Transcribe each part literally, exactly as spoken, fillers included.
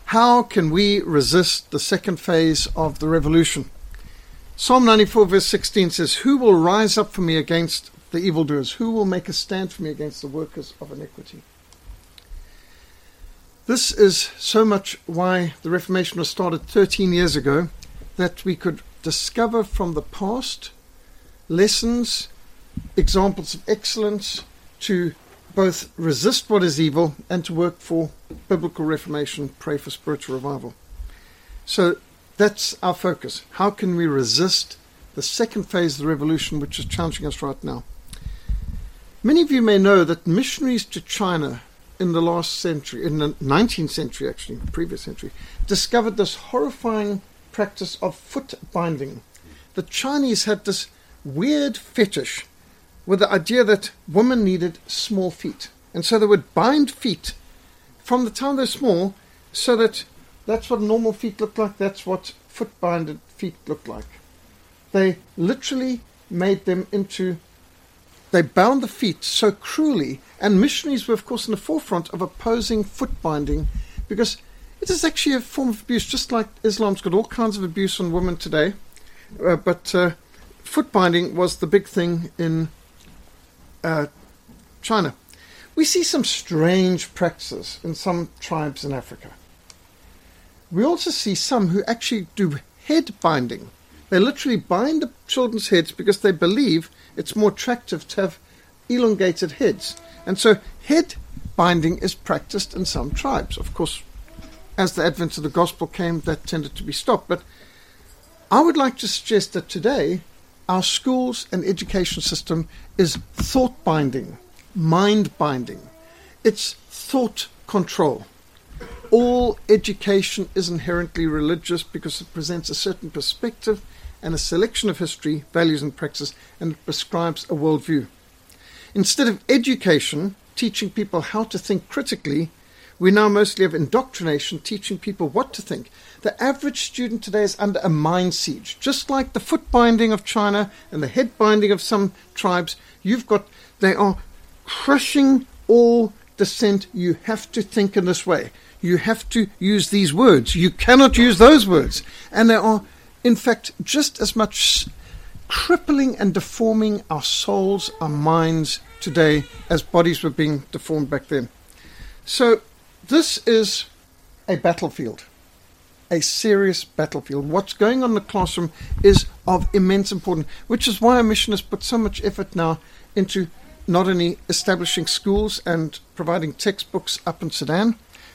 How can we resist the second phase of the revolution? Psalm ninety-four verse sixteen says, "Who will rise up for me against the evildoers? Who will make a stand for me against the workers of iniquity?" This is so much why the Reformation was started thirteen years ago, that we could discover from the past lessons, examples of excellence, to both resist what is evil and to work for biblical reformation, pray for spiritual revival. So that's our focus. How can we resist the second phase of the revolution, which is challenging us right now? Many of you may know that missionaries to China in the last century, in the nineteenth century actually, previous century, discovered this horrifying practice of foot binding. The Chinese had this weird fetish with the idea that women needed small feet. And so they would bind feet from the time they're small, so that that's what normal feet look like, that's what foot-binded feet look like. They literally made them into, they bound the feet so cruelly, and missionaries were of course in the forefront of opposing foot binding, because it is actually a form of abuse, just like Islam's got all kinds of abuse on women today. Uh, but uh, foot binding was the big thing in uh, China. We see some strange practices in some tribes in Africa. We also see some who actually do head binding. They literally bind the children's heads because they believe it's more attractive to have elongated heads. And so head binding is practiced in some tribes. Of course, as the advent of the gospel came, that tended to be stopped. But I would like to suggest that today our schools and education system is thought binding, mind binding. It's thought control. All education is inherently religious because it presents a certain perspective and a selection of history, values and practices, and it prescribes a worldview. Instead of education teaching people how to think critically, we now mostly have indoctrination teaching people what to think. The average student today is under a mind siege. Just like the foot binding of China and the head binding of some tribes, you've got, they are crushing all dissent. You have to think in this way. You have to use these words. You cannot use those words. And they are, in fact, just as much crippling and deforming our souls, our minds today as bodies were being deformed back then. So this is a battlefield, a serious battlefield. What's going on in the classroom is of immense importance, which is why our mission has put so much effort now into not only establishing schools and providing textbooks up in Sudan.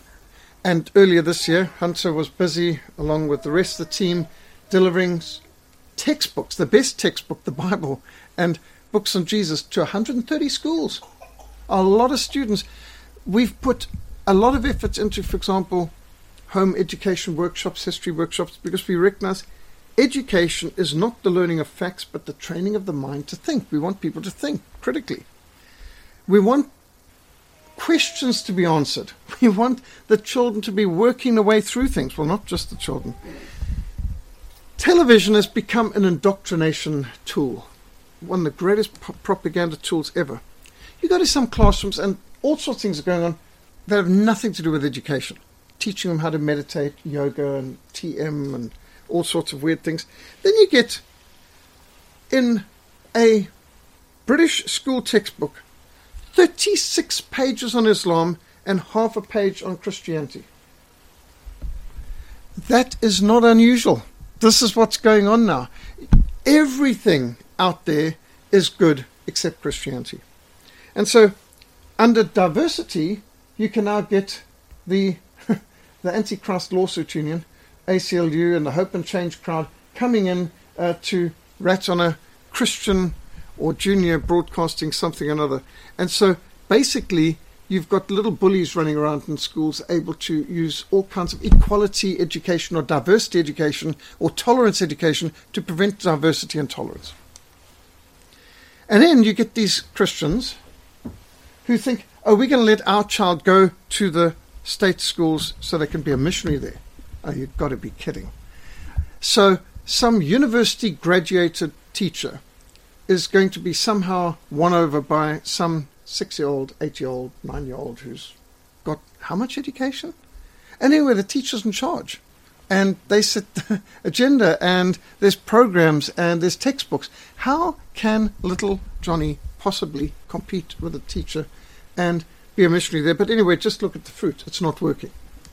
And earlier this year, Hunter was busy, along with the rest of the team, delivering textbooks, the best textbook, the Bible, and books on Jesus to one hundred thirty schools. A lot of students. We've put a lot of effort into, for example, home education workshops, history workshops, because we recognize education is not the learning of facts, but the training of the mind to think. We want people to think critically. We want questions to be answered. We want the children to be working their way through things. Well, not just the children. Television has become an indoctrination tool, one of the greatest pro- propaganda tools ever. You go to some classrooms and all sorts of things are going on that have nothing to do with education. Teaching them how to meditate, yoga and T M and all sorts of weird things. Then you get in a British school textbook thirty-six pages on Islam and half a page on Christianity. That is not unusual. This is what's going on now. Everything out there is good except Christianity. And so under diversity, you can now get the the Antichrist Lawsuit Union, A C L U, and the Hope and Change crowd coming in uh, to rat on a Christian or junior broadcasting something or another. And so basically you've got little bullies running around in schools able to use all kinds of equality education or diversity education or tolerance education to prevent diversity and tolerance. And then you get these Christians who think, oh, we're going to let our child go to the state schools so they can be a missionary there. Oh, you've got to be kidding. So some university graduated teacher is going to be somehow won over by some six-year-old, eight-year-old, nine-year-old who's got how much education? And anyway, the teacher's in charge. And they set the agenda, and there's programs, and there's textbooks. How can little Johnny possibly compete with a teacher and be a missionary there? But anyway, just look at the fruit. It's not working.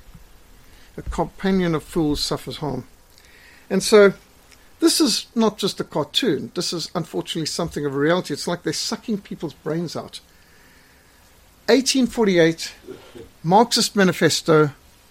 A companion of fools suffers harm. And so this is not just a cartoon. This is unfortunately something of a reality. It's like they're sucking people's brains out. eighteen forty-eight, Marxist Manifesto,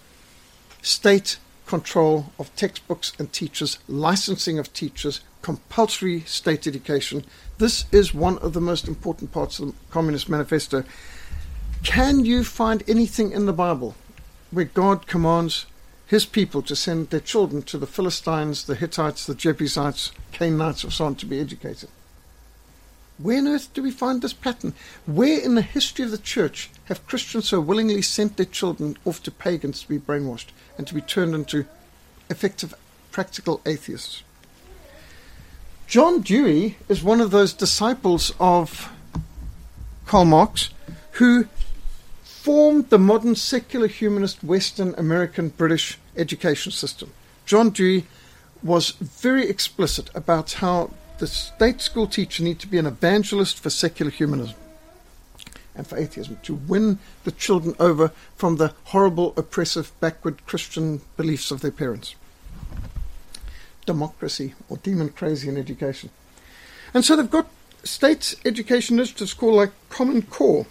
state control of textbooks and teachers, licensing of teachers, compulsory state education. This is one of the most important parts of the Communist Manifesto. Can you find anything in the Bible where God commands his people to send their children to the Philistines, the Hittites, the Jebusites, Canaanites, or so on to be educated? Where on earth do we find this pattern? Where in the history of the church have Christians so willingly sent their children off to pagans to be brainwashed and to be turned into effective, practical atheists? John Dewey is one of those disciples of Karl Marx who formed the modern secular humanist Western American British education system. John Dewey was very explicit about how the state school teacher needs to be an evangelist for secular humanism and for atheism, to win the children over from the horrible, oppressive, backward Christian beliefs of their parents. Democracy, or demon crazy in education. And so they've got state education initiatives called like Common Core.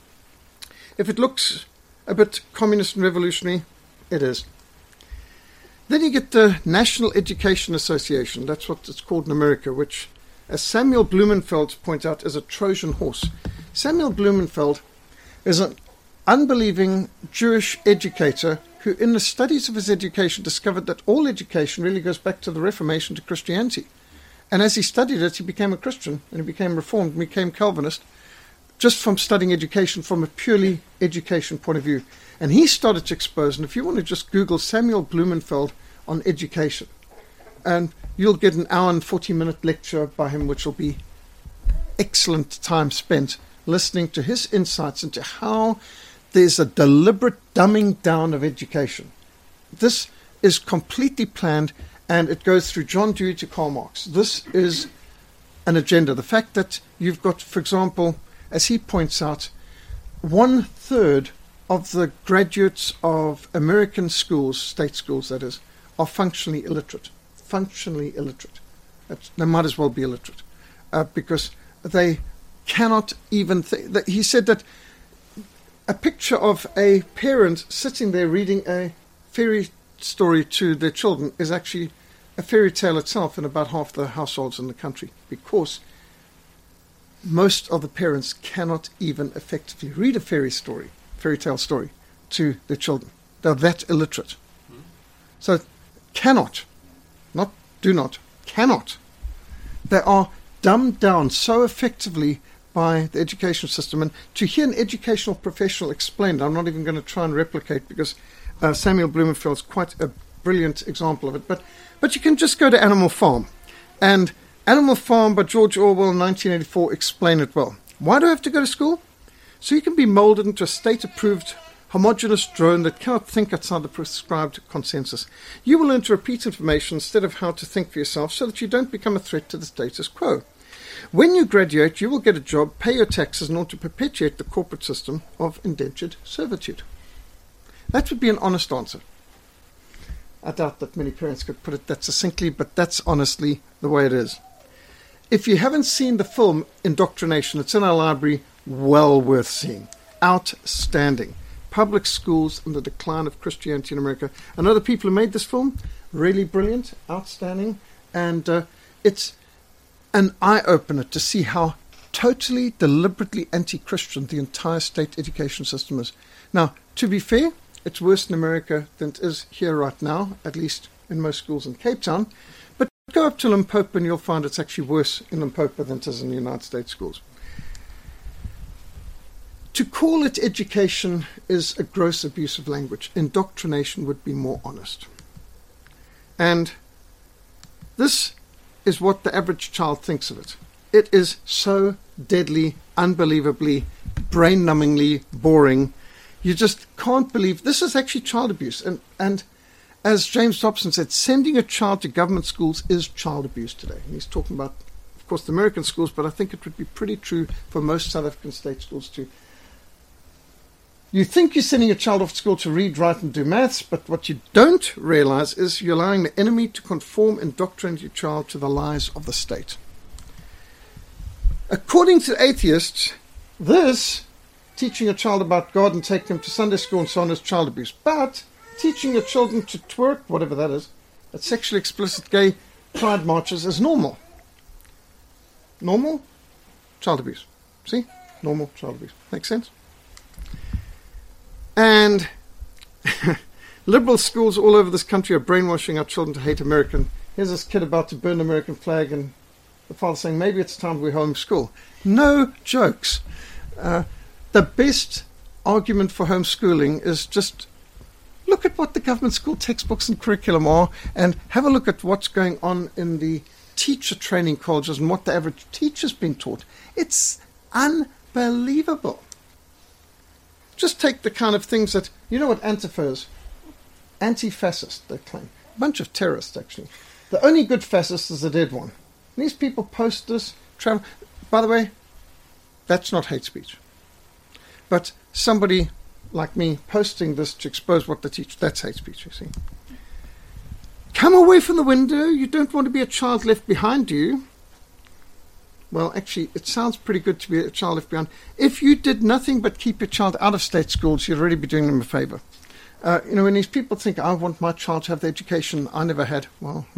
If it looks a bit communist and revolutionary, it is. Then you get the National Education Association. That's what it's called in America, which, as Samuel Blumenfeld points out, is a Trojan horse. Samuel Blumenfeld is an unbelieving Jewish educator who, in the studies of his education, discovered that all education really goes back to the Reformation, to Christianity. And as he studied it, he became a Christian, and he became Reformed, and became Calvinist, just from studying education from a purely education point of view. And he started to expose, and if you want to just Google Samuel Blumenfeld on education, and you'll get an hour and forty minute lecture by him, which will be excellent time spent listening to his insights into how there's a deliberate dumbing down of education. This is completely planned, and it goes through John Dewey to Karl Marx. This is an agenda. The fact that you've got, for example, as he points out, one third of the graduates of American schools, state schools that is, are functionally illiterate. Functionally illiterate. That's, they might as well be illiterate uh, because they cannot even think. He said that a picture of a parent sitting there reading a fairy story to their children is actually a fairy tale itself in about half the households in the country, because most of the parents cannot even effectively read a fairy story, fairy tale story, to their children. They're that illiterate. Mm. So cannot, not do not, cannot. They are dumbed down so effectively by the education system. And to hear an educational professional explain, I'm not even going to try and replicate, because uh, Samuel Blumenfeld is quite a brilliant example of it. But, but you can just go to Animal Farm, and Animal Farm by George Orwell in nineteen eighty-four explain it well. Why do I have to go to school? So you can be molded into a state-approved, homogeneous drone that cannot think outside the prescribed consensus. You will learn to repeat information instead of how to think for yourself, so that you don't become a threat to the status quo. When you graduate, you will get a job, pay your taxes in order to perpetuate the corporate system of indentured servitude. That would be an honest answer. I doubt that many parents could put it that succinctly, but that's honestly the way it is. If you haven't seen the film Indoctrination, it's in our library, well worth seeing. Outstanding. Public schools and the decline of Christianity in America. I know the people who made this film, really brilliant, outstanding, and uh, it's an eye-opener to see how totally, deliberately anti-Christian the entire state education system is. Now, to be fair, it's worse in America than it is here right now, at least in most schools in Cape Town. But go up to Limpopo and you'll find it's actually worse in Limpopo than it is in the United States schools. To call it education is a gross abuse of language. Indoctrination would be more honest. And this is what the average child thinks of it. It is so deadly, unbelievably, brain-numbingly boring. You just can't believe this is actually child abuse. And, and as James Dobson said, sending a child to government schools is child abuse today. And he's talking about, of course, the American schools, but I think it would be pretty true for most South African state schools too. You think you're sending a child off to school to read, write, and do maths, but what you don't realize is you're allowing the enemy to conform and indoctrinate your child to the lies of the state. According to atheists, this, teaching a child about God and taking them to Sunday school and so on, is child abuse. But teaching your children to twerk, whatever that is, at sexually explicit gay pride marches is normal. Normal? Child abuse. See? Normal child abuse. Makes sense? And liberal schools all over this country are brainwashing our children to hate American. Here's this kid about to burn the American flag and the father saying, maybe it's time we homeschool. No jokes. Uh, the best argument for homeschooling is just look at what the government school textbooks and curriculum are and have a look at what's going on in the teacher training colleges and what the average teacher's been taught. It's unbelievable. Just take the kind of things that, you know what Antifa is? Anti-fascist, they claim. A bunch of terrorists, actually. The only good fascist is the dead one. And these people post this, travel. By the way, that's not hate speech. But somebody like me posting this to expose what they teach, that's hate speech, you see. Come away from the window. You don't want to be a child left behind, do you? Well, actually, it sounds pretty good to be a child left behind. If you did nothing but keep your child out of state schools, you'd already be doing them a favor. Uh, you know, when these people think, I want my child to have the education I never had, well,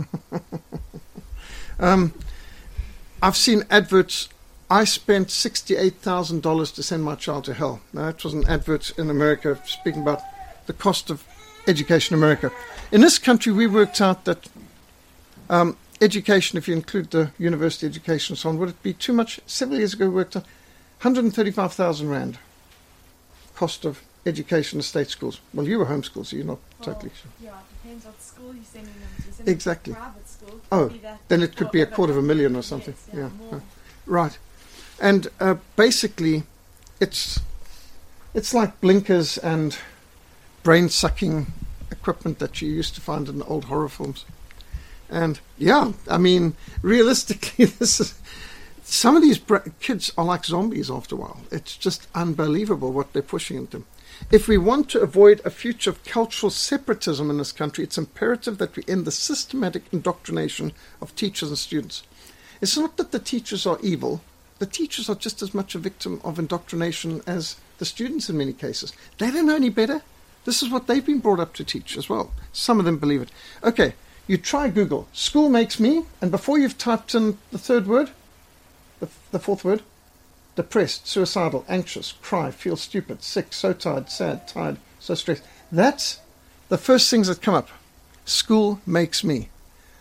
um, I've seen adverts. I spent sixty-eight thousand dollars to send my child to hell. Now, that was an advert in America speaking about the cost of education in America. In this country, we worked out that um, education, if you include the university education and so on, would it be too much? Several years ago, we worked out one hundred thirty-five thousand rand cost of education in state schools. Well, you were homeschooled, so you're not well, totally sure. Yeah, it depends what school you're sending them to. Sending exactly. To private school, oh, then it could be a quarter of a million or something. Yes, yeah, yeah. Uh, right. And uh, basically, it's it's like blinkers and brain-sucking equipment that you used to find in old horror films. And yeah, I mean, realistically, this is some of these bra- kids are like zombies after a while. It's just unbelievable what they're pushing into them. If we want to avoid a future of cultural separatism in this country, it's imperative that we end the systematic indoctrination of teachers and students. It's not that the teachers are evil. The teachers are just as much a victim of indoctrination as the students in many cases. They don't know any better. This is what they've been brought up to teach as well. Some of them believe it. Okay, you try Google. School makes me, and before you've typed in the third word, the, the fourth word, depressed, suicidal, anxious, cry, feel stupid, sick, so tired, sad, tired, so stressed. That's the first things that come up. School makes me.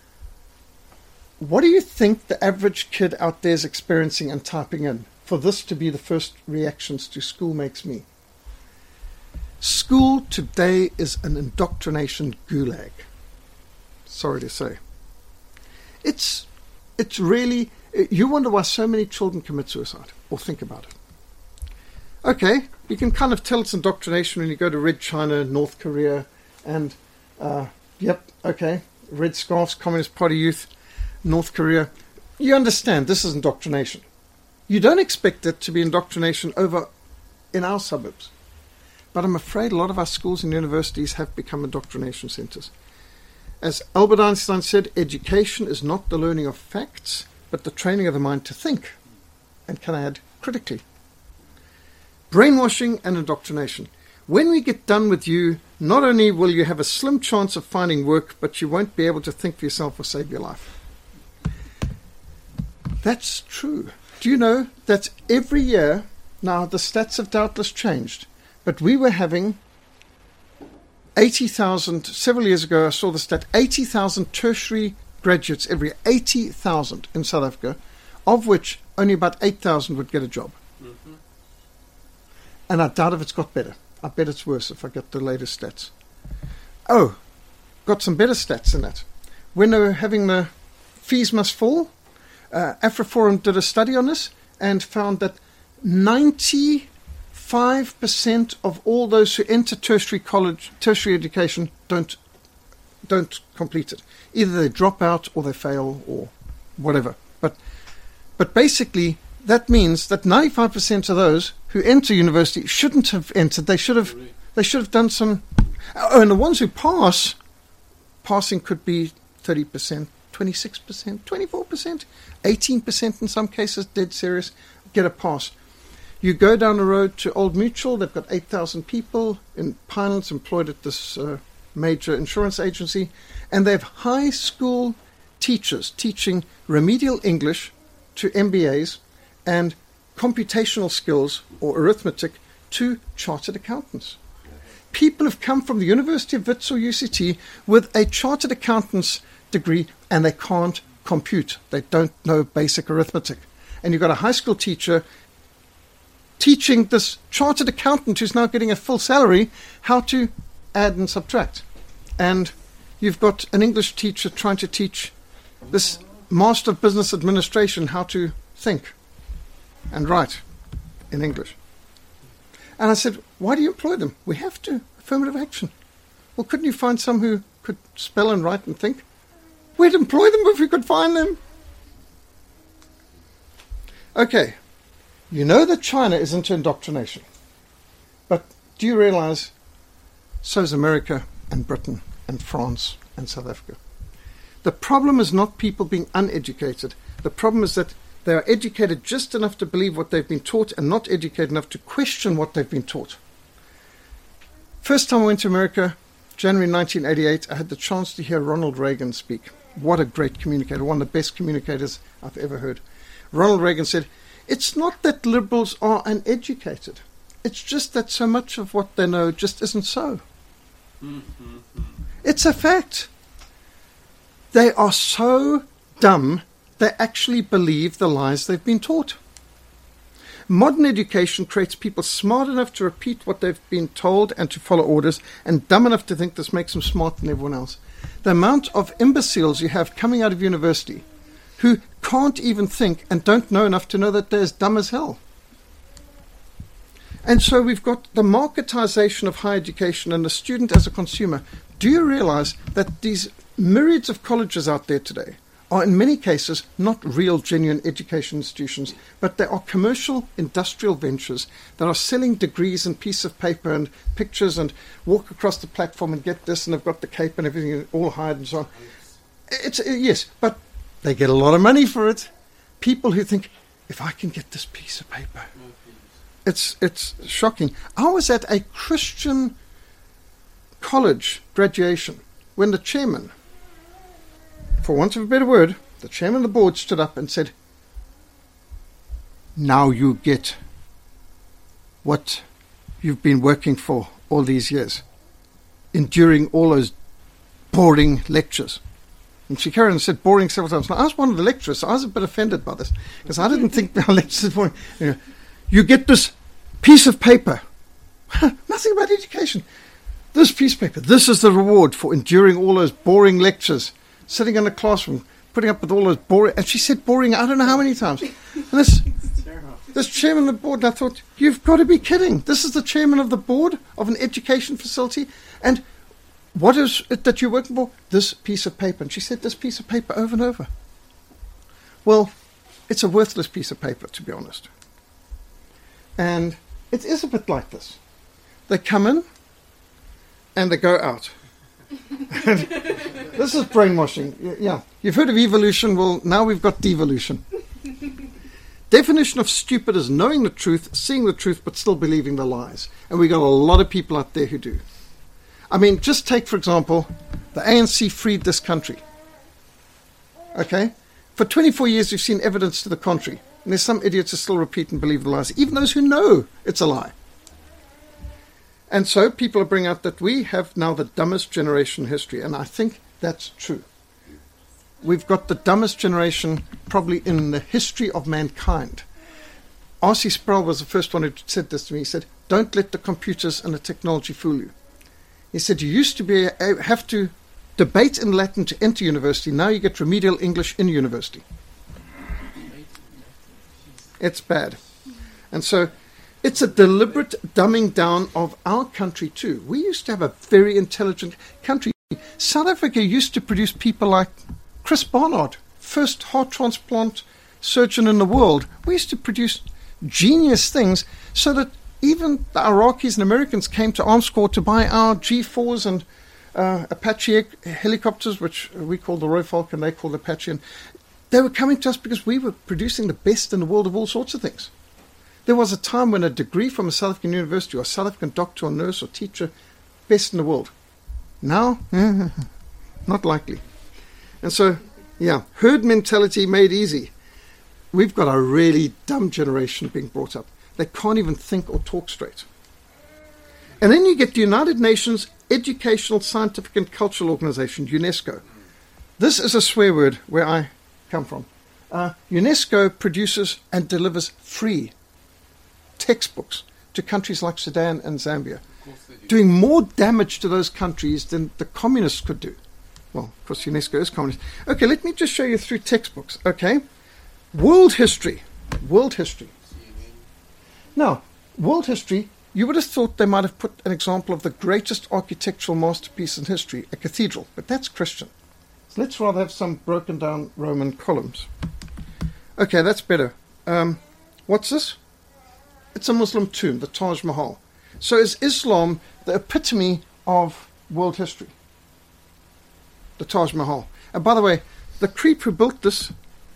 What do you think the average kid out there is experiencing and typing in for this to be the first reactions to school makes me? School today is an indoctrination gulag. Sorry to say. It's, it's really, you wonder why so many children commit suicide or think about it. Okay, you can kind of tell it's indoctrination when you go to Red China, North Korea, and, uh, yep, okay, Red Scarves, Communist Party youth, North Korea. You understand this is indoctrination. You don't expect it to be indoctrination over in our suburbs. But I'm afraid a lot of our schools and universities have become indoctrination centers. As Albert Einstein said, education is not the learning of facts, but the training of the mind to think. And can I add, critically. Brainwashing and indoctrination. When we get done with you, not only will you have a slim chance of finding work, but you won't be able to think for yourself or save your life. That's true. Do you know that every year, now the stats have doubtless changed, but we were having eighty thousand, several years ago I saw the stat, eighty thousand tertiary graduates every year, eighty thousand in South Africa, of which only about eight thousand would get a job. Mm-hmm. And I doubt if it's got better. I bet it's worse if I get the latest stats. Oh, got some better stats than that. When they were having the fees must fall, uh, AfriForum did a study on this and found that ninety five percent of all those who enter tertiary college, tertiary education don't don't complete it. Either they drop out or they fail or whatever. But but basically that means that ninety-five percent of those who enter university shouldn't have entered. They should have they should have done some. Oh, and the ones who pass, passing could be thirty percent, twenty-six percent, twenty-four percent, eighteen percent in some cases, dead serious, get a pass. You go down the road to Old Mutual, they've got eight thousand people in pilots employed at this uh, major insurance agency, and they have high school teachers teaching remedial English to M B As and computational skills or arithmetic to chartered accountants. People have come from the University of Wits or U C T with a chartered accountant's degree and they can't compute. They don't know basic arithmetic. And you've got a high school teacher teaching this chartered accountant who's now getting a full salary how to add and subtract. And you've got an English teacher trying to teach this master of business administration how to think and write in English. And I said, why do you employ them? We have to. Affirmative action. Well, couldn't you find some who could spell and write and think? We'd employ them if we could find them. Okay. You know that China is into indoctrination. But do you realize so is America and Britain and France and South Africa? The problem is not people being uneducated. The problem is that they are educated just enough to believe what they've been taught and not educated enough to question what they've been taught. First time I went to America, January nineteen eighty-eight, I had the chance to hear Ronald Reagan speak. What a great communicator, one of the best communicators I've ever heard. Ronald Reagan said, it's not that liberals are uneducated. It's just that so much of what they know just isn't so. Mm-hmm. It's a fact. They are so dumb, they actually believe the lies they've been taught. Modern education creates people smart enough to repeat what they've been told and to follow orders, and dumb enough to think this makes them smarter than everyone else. The amount of imbeciles you have coming out of university who can't even think and don't know enough to know that they're as dumb as hell. And so we've got the marketization of higher education and the student as a consumer. Do you realize that these myriads of colleges out there today are in many cases not real, genuine education institutions, but they are commercial, industrial ventures that are selling degrees and pieces of paper and pictures and walk across the platform and get this, and they've got the cape and everything all hired and so on. It's uh, yes, but they get a lot of money for it. People who think, if I can get this piece of paper, it's it's shocking. I was at a Christian college graduation when the chairman, for want of a better word, the chairman of the board stood up and said, now you get what you've been working for all these years, enduring all those boring lectures. And she carried on and said boring several times. Now, I was one of the lecturers, so I was a bit offended by this, because I didn't think our lectures were boring. You know, you get this piece of paper. Nothing about education. This piece of paper, this is the reward for enduring all those boring lectures, sitting in a classroom, putting up with all those boring... And she said boring, I don't know how many times. And this, this chairman of the board, and I thought, you've got to be kidding. This is the chairman of the board of an education facility, and what is it that you're working for? This piece of paper. And she said this piece of paper over and over. Well, it's a worthless piece of paper, to be honest. And it is a bit like this. They come in and they go out. This is brainwashing. Yeah, you've heard of evolution. Well, now we've got devolution. Definition of stupid is knowing the truth, seeing the truth, but still believing the lies. And we got a lot of people out there who do. I mean, just take, for example, the A N C freed this country. Okay? For twenty-four years, we've seen evidence to the contrary. And there's some idiots who still repeat and believe the lies, even those who know it's a lie. And so people are bringing out that we have now the dumbest generation in history. And I think that's true. We've got the dumbest generation probably in the history of mankind. R C Sproul was the first one who said this to me. He said, don't let the computers and the technology fool you. He said, you used to be have to debate in Latin to enter university. Now you get remedial English in university. It's bad. And so It's a deliberate dumbing down of our country too. We used to have a very intelligent country. South Africa used to produce people like Chris Barnard, first heart transplant surgeon in the world. We used to produce genius things so that even the Iraqis and Americans came to Armscor to buy our G fours and uh, Apache helicopters, which we call the Roy Falcon, they called Apache. And they were coming to us because we were producing the best in the world of all sorts of things. There was a time when a degree from a South African university or a South African doctor or nurse or teacher, best in the world. Now, not likely. And so, yeah, herd mentality made easy. We've got a really dumb generation being brought up. They can't even think or talk straight. And then you get the United Nations Educational, Scientific and Cultural Organization, UNESCO. This is a swear word where I come from. Uh, UNESCO produces and delivers free textbooks to countries like Sudan and Zambia, do. doing more damage to those countries than the communists could do. Well, of course, UNESCO is communist. Okay, let me just show you through textbooks, okay? World history. World history. Now, world history, you would have thought they might have put an example of the greatest architectural masterpiece in history, a cathedral, but that's Christian. So let's rather have some broken down Roman columns. Okay, that's better. Um, what's this? It's a Muslim tomb, the Taj Mahal. So is Islam the epitome of world history? The Taj Mahal. And by the way, the creep who built this,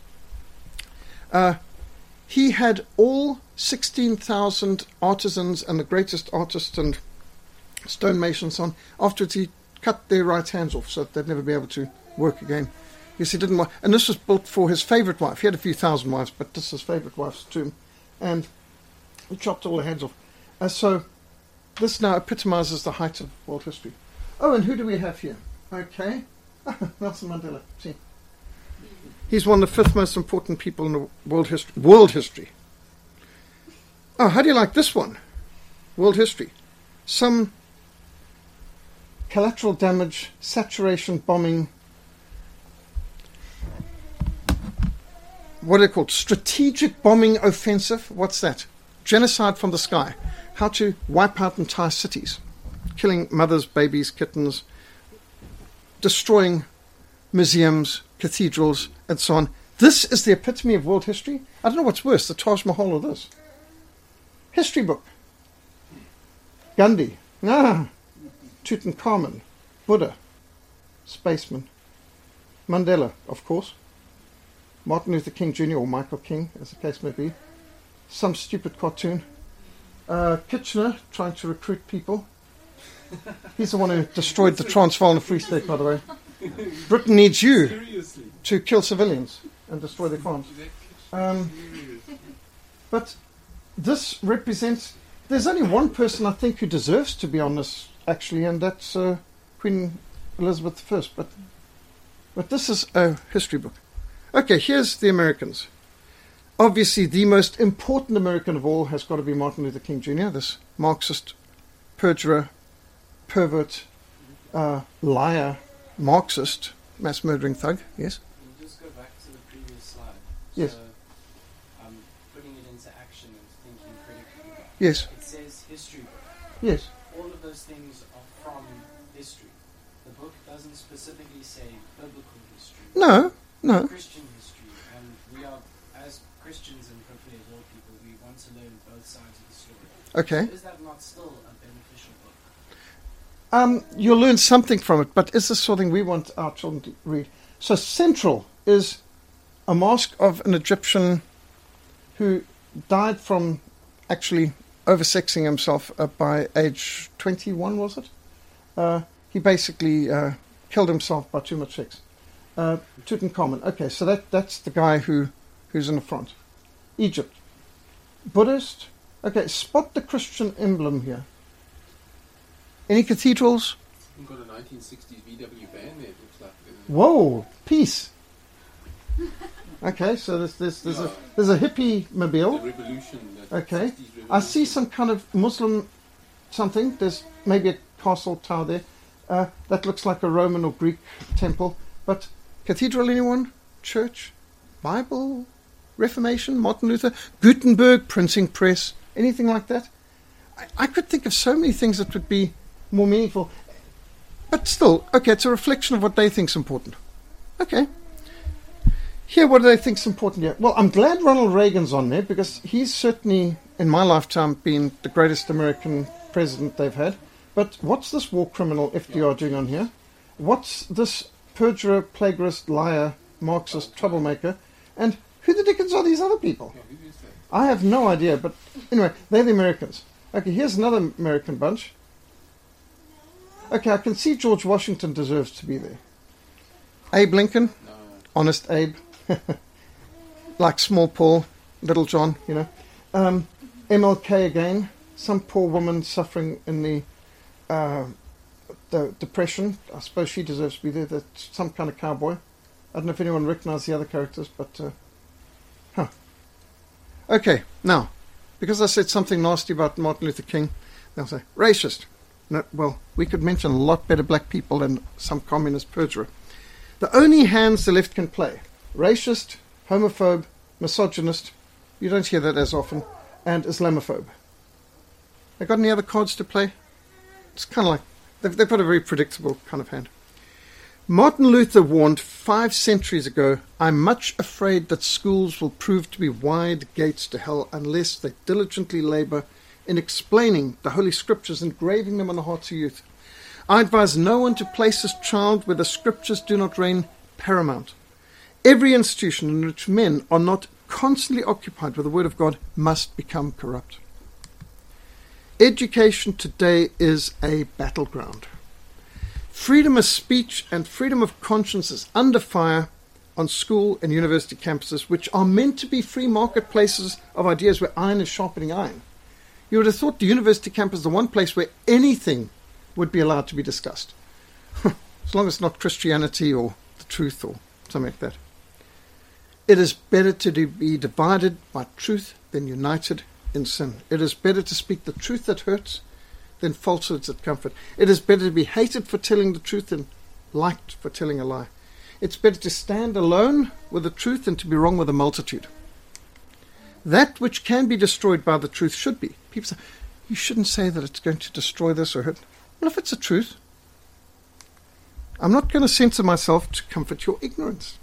uh, he had all sixteen thousand artisans and the greatest artists and stonemasons on. Afterwards, he cut their right hands off so that they'd never be able to work again. Yes, he didn't want. And this was built for his favorite wife. He had a few thousand wives, but this is his favorite wife's tomb. And he chopped all the heads off. Uh, so this now epitomizes the height of world history. Oh, and who do we have here? Okay. Nelson Mandela. See. He's one of the fifth most important people in the world history. World history. Oh, how do you like this one? World history. Some collateral damage, saturation bombing. What are they called? Strategic bombing offensive. What's that? Genocide from the sky. How to wipe out entire cities. Killing mothers, babies, kittens. Destroying museums, cathedrals, and so on. This is the epitome of world history. I don't know what's worse, the Taj Mahal or this. History book. Gandhi. Ah. Tutankhamun. Buddha. Spaceman. Mandela, of course. Martin Luther King Junior or Michael King, as the case may be. Some stupid cartoon. Uh, Kitchener trying to recruit people. He's the one who destroyed the Transvaal and the Free State, by the way. Britain needs you Seriously? to kill civilians and destroy their farms. Um, but this represents... There's only one person, I think, who deserves to be on this, actually, and that's uh, Queen Elizabeth the First. But, but this is a history book. Okay, here's the Americans. Obviously, the most important American of all has got to be Martin Luther King Junior, this Marxist perjurer, pervert, uh, liar, Marxist, mass murdering thug. Yes? We'll just go back to the previous slide. Yes. So, um, putting it into action and thinking critically. Yes. It says history book. Yes. All of those things are from history. The book doesn't specifically say biblical history. No, no. Christian history. And we are, as Christians and hopefully as all people, we want to learn both sides of the story. Okay. So is that not still a beneficial book? Um, you'll learn something from it, but is this something we want our children to read? So central is a mask of an Egyptian who died from actually oversexing himself uh, by age twenty-one, was it? Uh, he basically uh, killed himself by too much sex. Uh, Tutankhamun. Okay, so that, that's the guy who, who's in the front. Egypt. Buddhist. Okay, spot the Christian emblem here. Any cathedrals? You've got a nineteen sixties V W van there, it looks like. Whoa, peace. Okay, so there's there's there's, yeah. a, there's a hippie mobile. The revolution. Okay, revolution. I see some kind of Muslim something. There's maybe a castle tower there. Uh, that looks like a Roman or Greek temple. But cathedral, anyone? Church? Bible? Reformation? Martin Luther? Gutenberg printing press? anything like that? I, I could think of so many things that would be more meaningful. But still, okay, it's a reflection of what they think is important. Okay. Here, what do they think is important here? Well, I'm glad Ronald Reagan's on there because he's certainly, in my lifetime, been the greatest American president they've had. But what's this war criminal F D R doing on here? What's this perjurer, plagiarist, liar, Marxist, troublemaker? And who the dickens are these other people? Yeah, who is that? I have no idea, but anyway, they're the Americans. Okay, here's another American bunch. Okay, I can see George Washington deserves to be there. Abe Lincoln, No. honest Abe. Like Small Paul, Little John, you know. Um, M L K again, some poor woman suffering in the, uh, the depression. I suppose she deserves to be there. That's some kind of cowboy. I don't know if anyone recognised the other characters, but... Uh, huh. Okay, now, because I said something nasty about Martin Luther King, they'll say, racist. No, well, we could mention a lot better black people than some communist perjurer. The only hands the left can play, racist, homophobe, misogynist, you don't hear that as often, and Islamophobe. They got any other cards to play? It's kind of like, they've, they've got a very predictable kind of hand. Martin Luther warned five centuries ago, I'm much afraid that schools will prove to be wide gates to hell unless they diligently labour in explaining the Holy Scriptures and engraving them on the hearts of youth. I advise no one to place his child where the Scriptures do not reign paramount. Every institution in which men are not constantly occupied with the Word of God must become corrupt. Education today is a battleground. Freedom of speech and freedom of conscience is under fire on school and university campuses, which are meant to be free marketplaces of ideas where iron is sharpening iron. You would have thought the university campus is the one place where anything would be allowed to be discussed. As long as it's not Christianity or the truth or something like that. It is better to do, be divided by truth than united in sin. It is better to speak the truth that hurts than falsehoods that comfort. It is better to be hated for telling the truth than liked for telling a lie. It's better to stand alone with the truth than to be wrong with a multitude. That which can be destroyed by the truth should be. People say, you shouldn't say that it's going to destroy this or hurt. Well, if it's the truth, I'm not going to censor myself to comfort your ignorance.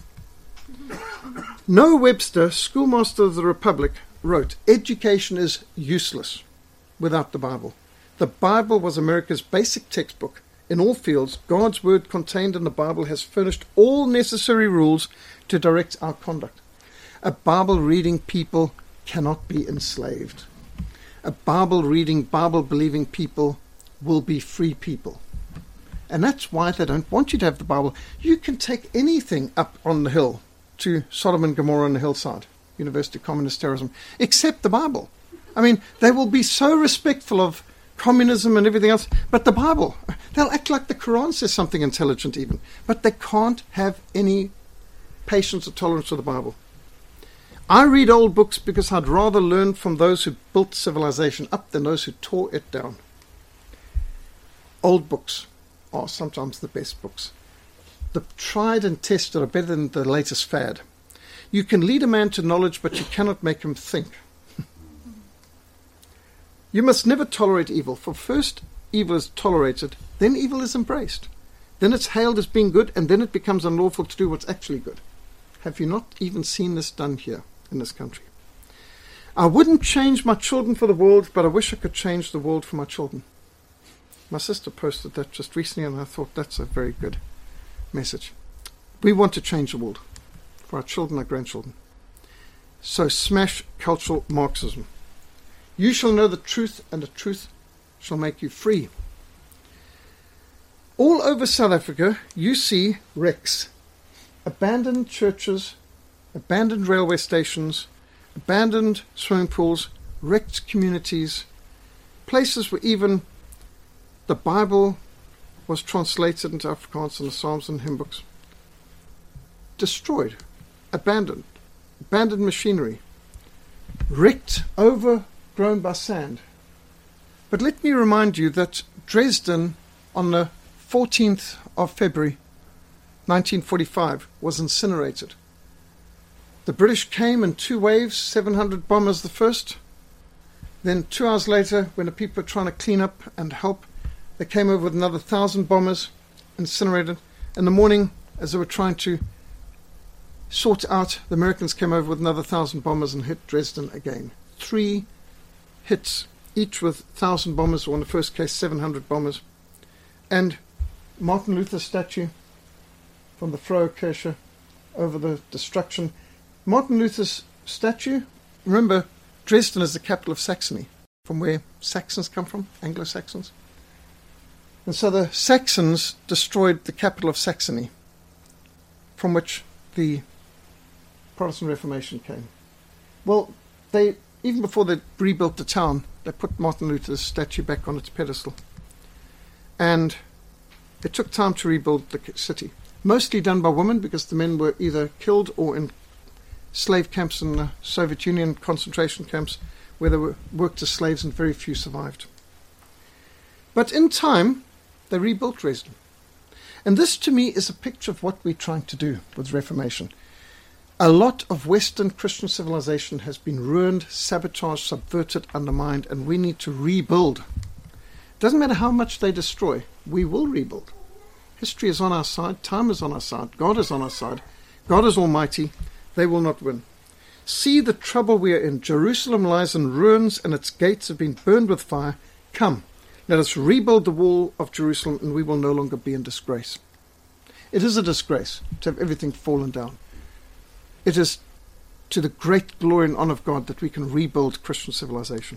Noah Webster, schoolmaster of the Republic, wrote, education is useless without the Bible. The Bible was America's basic textbook. In all fields, God's word contained in the Bible has furnished all necessary rules to direct our conduct. A Bible-reading people cannot be enslaved. A Bible-reading, Bible-believing people will be free people. And that's why they don't want you to have the Bible. You can take anything up on the hill to Sodom and Gomorrah on the hillside, University of Communist Terrorism, except the Bible. I mean, they will be so respectful of communism and everything else, but the Bible, they'll act like the Quran says something intelligent even, but they can't have any patience or tolerance for the Bible. I read old books because I'd rather learn from those who built civilization up than those who tore it down. Old books are sometimes the best books. The tried and tested are better than the latest fad. You can lead a man to knowledge, but you cannot make him think. You must never tolerate evil, for first evil is tolerated, then evil is embraced. Then it's hailed as being good, and then it becomes unlawful to do what's actually good. Have you not even seen this done here in this country? I wouldn't change my children for the world, but I wish I could change the world for my children. My sister posted that just recently, and I thought that's a very good message. We want to change the world for our children, our grandchildren. So smash cultural Marxism. You shall know the truth, and the truth shall make you free. All over South Africa, you see wrecks. Abandoned churches, abandoned railway stations, abandoned swimming pools, wrecked communities, places where even the Bible was translated into Afrikaans and the Psalms and hymn books. Destroyed, abandoned, abandoned machinery, wrecked, overgrown by sand. But let me remind you that Dresden on the fourteenth of February nineteen forty-five was incinerated. The British came in two waves, seven hundred bombers the first, Then two hours later, when the people were trying to clean up and help, they came over with another thousand bombers, incinerated. In the morning, as they were trying to sort out, the Americans came over with another thousand bombers and hit Dresden again. Three hits, each with thousand bombers, or in the first case, seven hundred bombers. And Martin Luther's statue from the Frohe Kirche over the destruction. Martin Luther's statue, remember, Dresden is the capital of Saxony, from where Saxons come from, Anglo-Saxons. And so the Saxons destroyed the capital of Saxony, from which the Protestant Reformation came. Well, they even before they rebuilt the town, they put Martin Luther's statue back on its pedestal. And it took time to rebuild the city, mostly done by women, because the men were either killed or in slave camps in the Soviet Union, concentration camps, where they were worked as slaves, and very few survived. But in time, they rebuilt Dresden. And this, to me, is a picture of what we're trying to do with Reformation. A lot of Western Christian civilization has been ruined, sabotaged, subverted, undermined, and we need to rebuild. It doesn't matter how much they destroy, we will rebuild. History is on our side, time is on our side, God is on our side, God is almighty, they will not win. See the trouble we are in. Jerusalem lies in ruins and its gates have been burned with fire. Come, let us rebuild the wall of Jerusalem and we will no longer be in disgrace. It is a disgrace to have everything fallen down. It is to the great glory and honor of God that we can rebuild Christian civilization.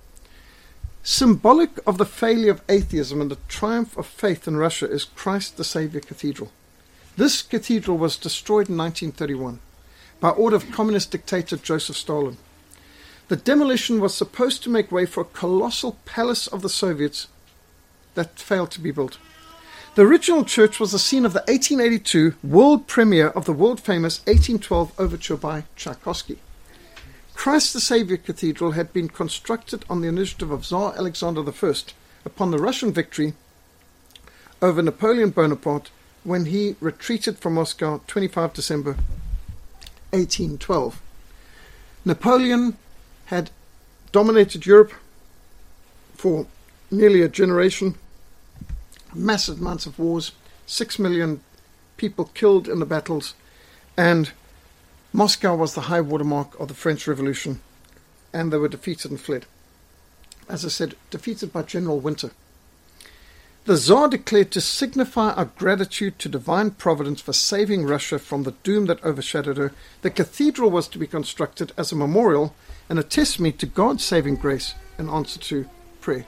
Symbolic of the failure of atheism and the triumph of faith in Russia is Christ the Saviour Cathedral. This cathedral was destroyed in nineteen thirty-one by order of communist dictator Joseph Stalin. The demolition was supposed to make way for a colossal palace of the Soviets that failed to be built. The original church was the scene of the eighteen eighty-two world premiere of the world-famous eighteen twelve overture by Tchaikovsky. Christ the Saviour Cathedral had been constructed on the initiative of Tsar Alexander the First upon the Russian victory over Napoleon Bonaparte when he retreated from Moscow twenty-fifth of December eighteen twelve. Napoleon had dominated Europe for nearly a generation, massive amounts of wars, six million people killed in the battles, and Moscow was the high watermark of the French Revolution, and they were defeated and fled. As I said, defeated by General Winter. The Tsar declared to signify our gratitude to divine providence for saving Russia from the doom that overshadowed her, the cathedral was to be constructed as a memorial and a testimony to God's saving grace in answer to prayer.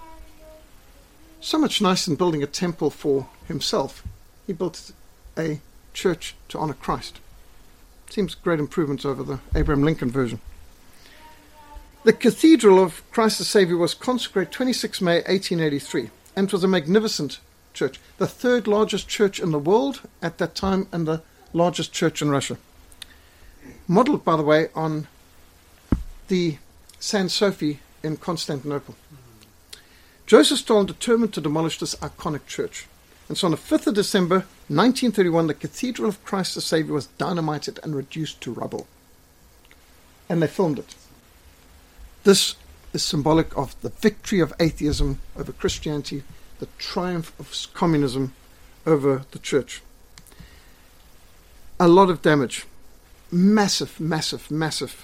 So much nicer than building a temple for himself. He built a church to honor Christ. Seems great improvements over the Abraham Lincoln version. The Cathedral of Christ the Saviour was consecrated twenty-sixth of May eighteen eighty-three, and it was a magnificent church, the third largest church in the world at that time and the largest church in Russia. Modelled, by the way, on the San Sophie in Constantinople. Joseph Stalin determined to demolish this iconic church. And so on the fifth of December nineteen thirty-one, the Cathedral of Christ the Saviour was dynamited and reduced to rubble. And they filmed it. This is symbolic of the victory of atheism over Christianity, the triumph of communism over the church. A lot of damage. Massive, massive, massive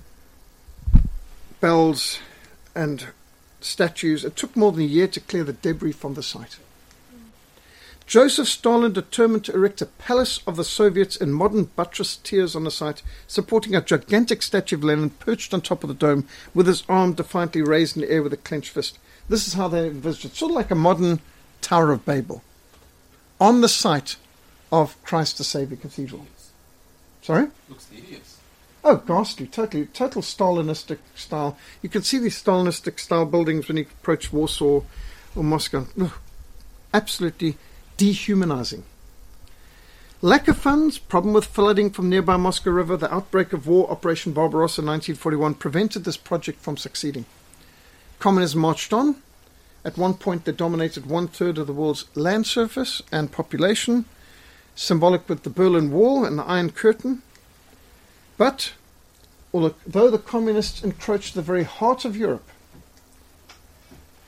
bells and statues. It took more than a year to clear the debris from the site. Joseph Stalin determined to erect a palace of the Soviets in modern buttressed tiers on the site, supporting a gigantic statue of Lenin perched on top of the dome with his arm defiantly raised in the air with a clenched fist. This is how they envisaged it, sort of like a modern Tower of Babel, on the site of Christ the Saviour Cathedral. Sorry? Looks hideous. Oh, ghastly, totally, total Stalinistic style. You can see these Stalinistic style buildings when you approach Warsaw or Moscow. Ugh, absolutely dehumanizing. Lack of funds, problem with flooding from nearby Moscow River, the outbreak of war, Operation Barbarossa in nineteen forty-one, prevented this project from succeeding. Communism marched on. At one point they dominated one-third of the world's land surface and population, symbolic with the Berlin Wall and the Iron Curtain. But although the communists encroached the very heart of Europe,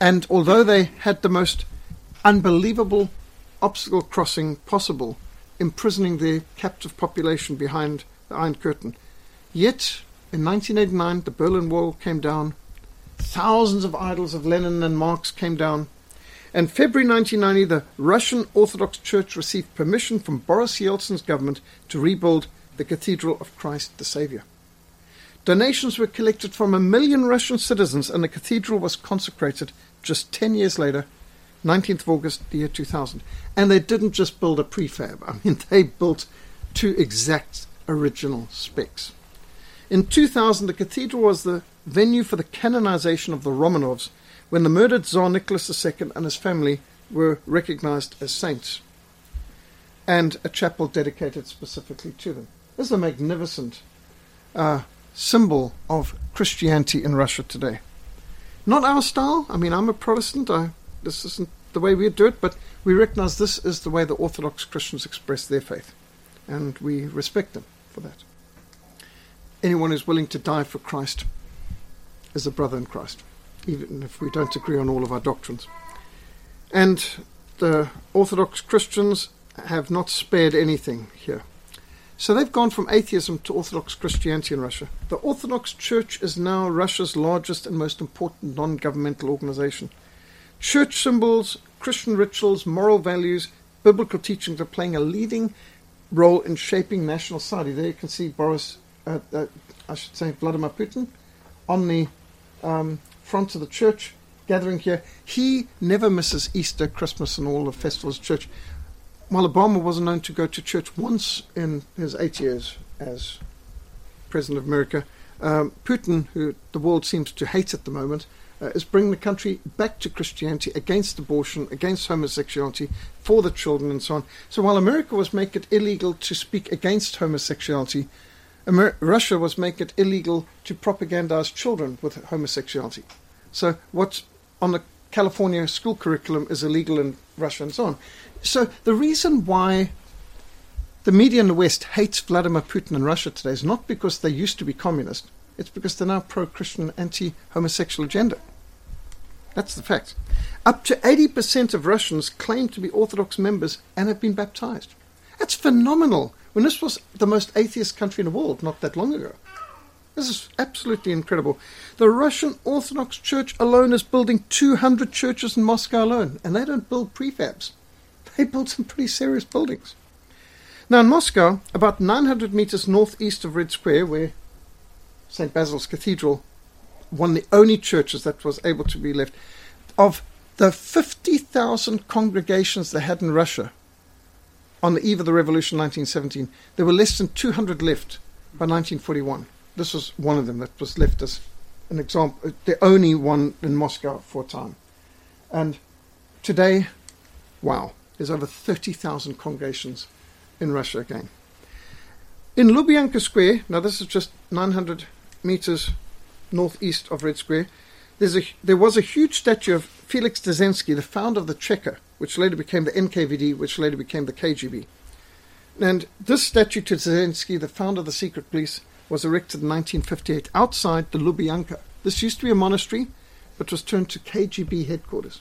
And although they had the most unbelievable obstacle crossing possible, imprisoning their captive population behind the Iron Curtain, yet in nineteen eighty-nine the Berlin Wall came down, thousands of idols of Lenin and Marx came down, and February nineteen ninety the Russian Orthodox Church received permission from Boris Yeltsin's government to rebuild the Cathedral of Christ the Saviour. Donations were collected from a million Russian citizens, and the cathedral was consecrated just ten years later, nineteenth of August, the year two thousand. And they didn't just build a prefab. I mean, they built to exact original specs. In two thousand, the cathedral was the venue for the canonization of the Romanovs, when the murdered Tsar Nicholas the Second and his family were recognized as saints, and a chapel dedicated specifically to them. This is a magnificent uh, symbol of Christianity in Russia today. Not our style. I mean, I'm a Protestant. I, this isn't the way we do it, but we recognize this is the way the Orthodox Christians express their faith, and we respect them for that. Anyone who's willing to die for Christ is a brother in Christ, even if we don't agree on all of our doctrines. And the Orthodox Christians have not spared anything here. So they've gone from atheism to Orthodox Christianity in Russia. The Orthodox Church is now Russia's largest and most important non-governmental organization. Church symbols, Christian rituals, moral values, biblical teachings are playing a leading role in shaping national society. There you can see Boris, uh, uh, I should say Vladimir Putin, on the um, front of the church, gathering here. He never misses Easter, Christmas, and all the festivals of church. While Obama wasn't known to go to church once in his eight years as President of America, um, Putin, who the world seems to hate at the moment, uh, is bringing the country back to Christianity, against abortion, against homosexuality, for the children, and so on. So while America was making it illegal to speak against homosexuality, Amer- Russia was making it illegal to propagandize children with homosexuality. So what's on the California school curriculum is illegal in Russia, and so on. So the reason why the media in the West hates Vladimir Putin in Russia today is not because they used to be communist. It's because they're now pro-Christian, anti-homosexual agenda. That's the fact. Up to eighty percent of Russians claim to be Orthodox members and have been baptized. That's phenomenal, when this was the most atheist country in the world not that long ago. This is absolutely incredible. The Russian Orthodox Church alone is building two hundred churches in Moscow alone, and they don't build prefabs. They built some pretty serious buildings. Now in Moscow, about nine hundred meters northeast of Red Square, where Saint Basil's Cathedral, one of the only churches that was able to be left, of the fifty thousand congregations they had in Russia on the eve of the revolution nineteen seventeen, there were less than two hundred left by nineteen forty-one. This was one of them that was left as an example, the only one in Moscow for a time. And today, wow, there's over thirty thousand congregations in Russia again. In Lubyanka Square, now this is just nine hundred meters northeast of Red Square, there's a, there was a huge statue of Felix Dzerzhinsky, the founder of the Cheka, which later became the N K V D, which later became the K G B. And this statue to Dzerzhinsky, the founder of the secret police, was erected in nineteen fifty-eight outside the Lubyanka. This used to be a monastery, but was turned to K G B headquarters.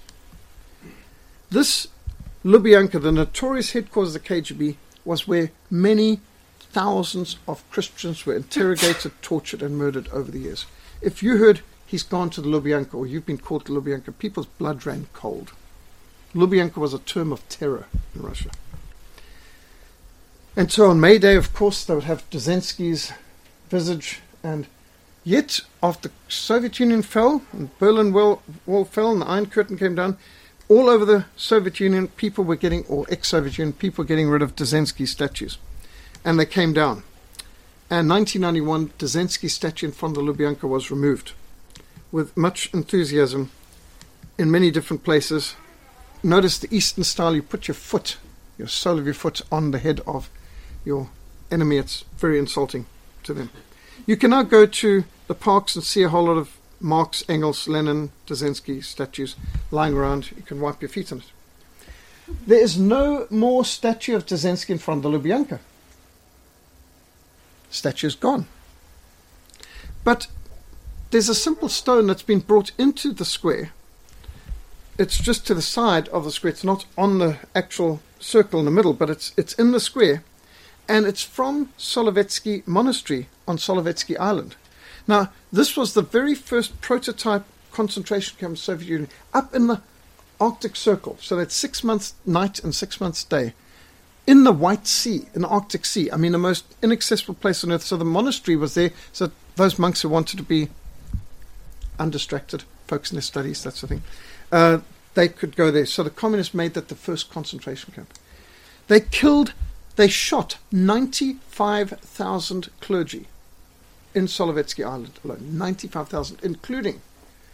This Lubyanka, the notorious headquarters of the K G B, was where many thousands of Christians were interrogated, tortured, and murdered over the years. If you heard he's gone to the Lubyanka, or you've been called to Lubyanka, people's blood ran cold. Lubyanka was a term of terror in Russia. And so on May Day, of course, they would have Dzerzhinsky's visage, and yet after the Soviet Union fell, and Berlin Wall, Wall fell, and the Iron Curtain came down, all over the Soviet Union, people were getting, or ex-Soviet Union, people were getting rid of Dzerzhinsky statues. And they came down. And in nineteen ninety-one, Dzerzhinsky's statue in front of the Lubyanka was removed with much enthusiasm in many different places. Notice the Eastern style, you put your foot, your sole of your foot, on the head of your enemy. It's very insulting to them. You can now go to the parks and see a whole lot of Marx, Engels, Lenin, Dzerzhinsky statues lying around. You can wipe your feet on it. There is no more statue of Dzerzhinsky in front of the Lubyanka. The statue is gone. But there's a simple stone that's been brought into the square it's just to the side of the square. It's not on the actual circle in the middle, but it's it's in the square. And it's from Solovetsky Monastery on Solovetsky Island. Now, this was the very first prototype concentration camp in the Soviet Union, up in the Arctic Circle. So that's six months night and six months day. In the White Sea, in the Arctic Sea. I mean, the most inaccessible place on earth. So the monastery was there. So those monks who wanted to be undistracted, focus in their studies, that sort of thing, uh, they could go there. So the communists made that the first concentration camp. They killed, they shot ninety-five thousand clergy in Solovetsky Island alone. ninety-five thousand, including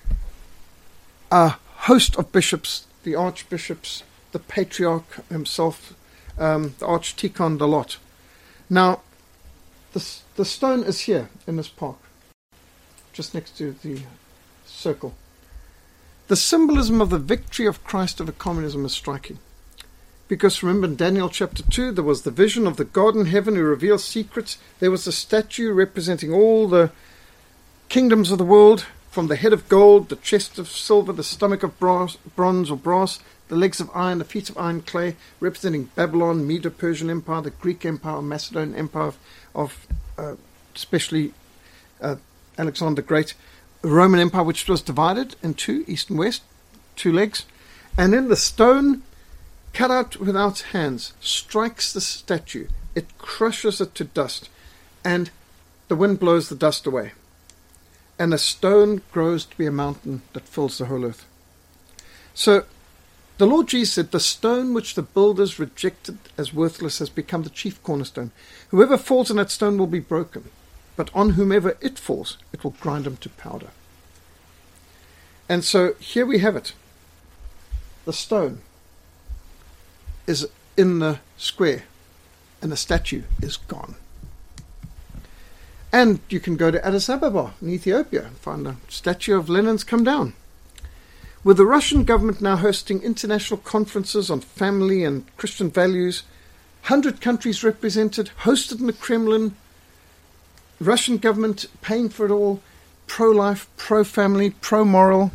a host of bishops, the archbishops, the patriarch himself, um, the archdeacon, the lot. Now, the, the stone is here in this park, just next to the circle. The symbolism of the victory of Christ over communism is striking. Because remember in Daniel chapter two, there was the vision of the God in heaven who reveals secrets. There was a statue representing all the kingdoms of the world, from the head of gold, the chest of silver, the stomach of brass, bronze or brass, the legs of iron, the feet of iron clay, representing Babylon, Medo-Persian Empire, the Greek Empire, Macedonian Empire of, of uh, especially uh, Alexander the Great, the Roman Empire, which was divided in two, east and west, two legs. And then the stone, cut out without hands, strikes the statue. It crushes it to dust, and the wind blows the dust away. And the stone grows to be a mountain that fills the whole earth. So the Lord Jesus said, the stone which the builders rejected as worthless has become the chief cornerstone. Whoever falls on that stone will be broken, but on whomever it falls, it will grind him to powder. And so here we have it. The stone is in the square, and the statue is gone. And you can go to Addis Ababa in Ethiopia and find a statue of Lenin's come down. With the Russian government now hosting international conferences on family and Christian values, one hundred countries represented, hosted in the Kremlin, Russian government paying for it all, pro-life, pro-family, pro-moral.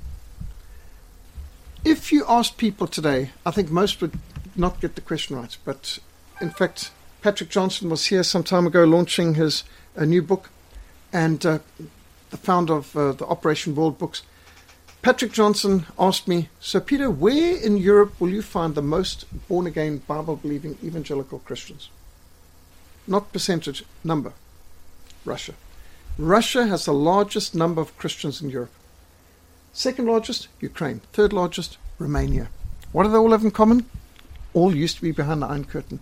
If you ask people today, I think most would not get the question right, but in fact, Patrick Johnson was here some time ago launching his a new book, and uh, the founder of uh, the Operation World Books. Patrick Johnson asked me, so Peter, where in Europe will you find the most born-again, Bible-believing evangelical Christians? Not percentage, number. Russia. Russia has the largest number of Christians in Europe. Second largest, Ukraine. Third largest, Romania. What do they all have in common? All used to be behind the Iron Curtain.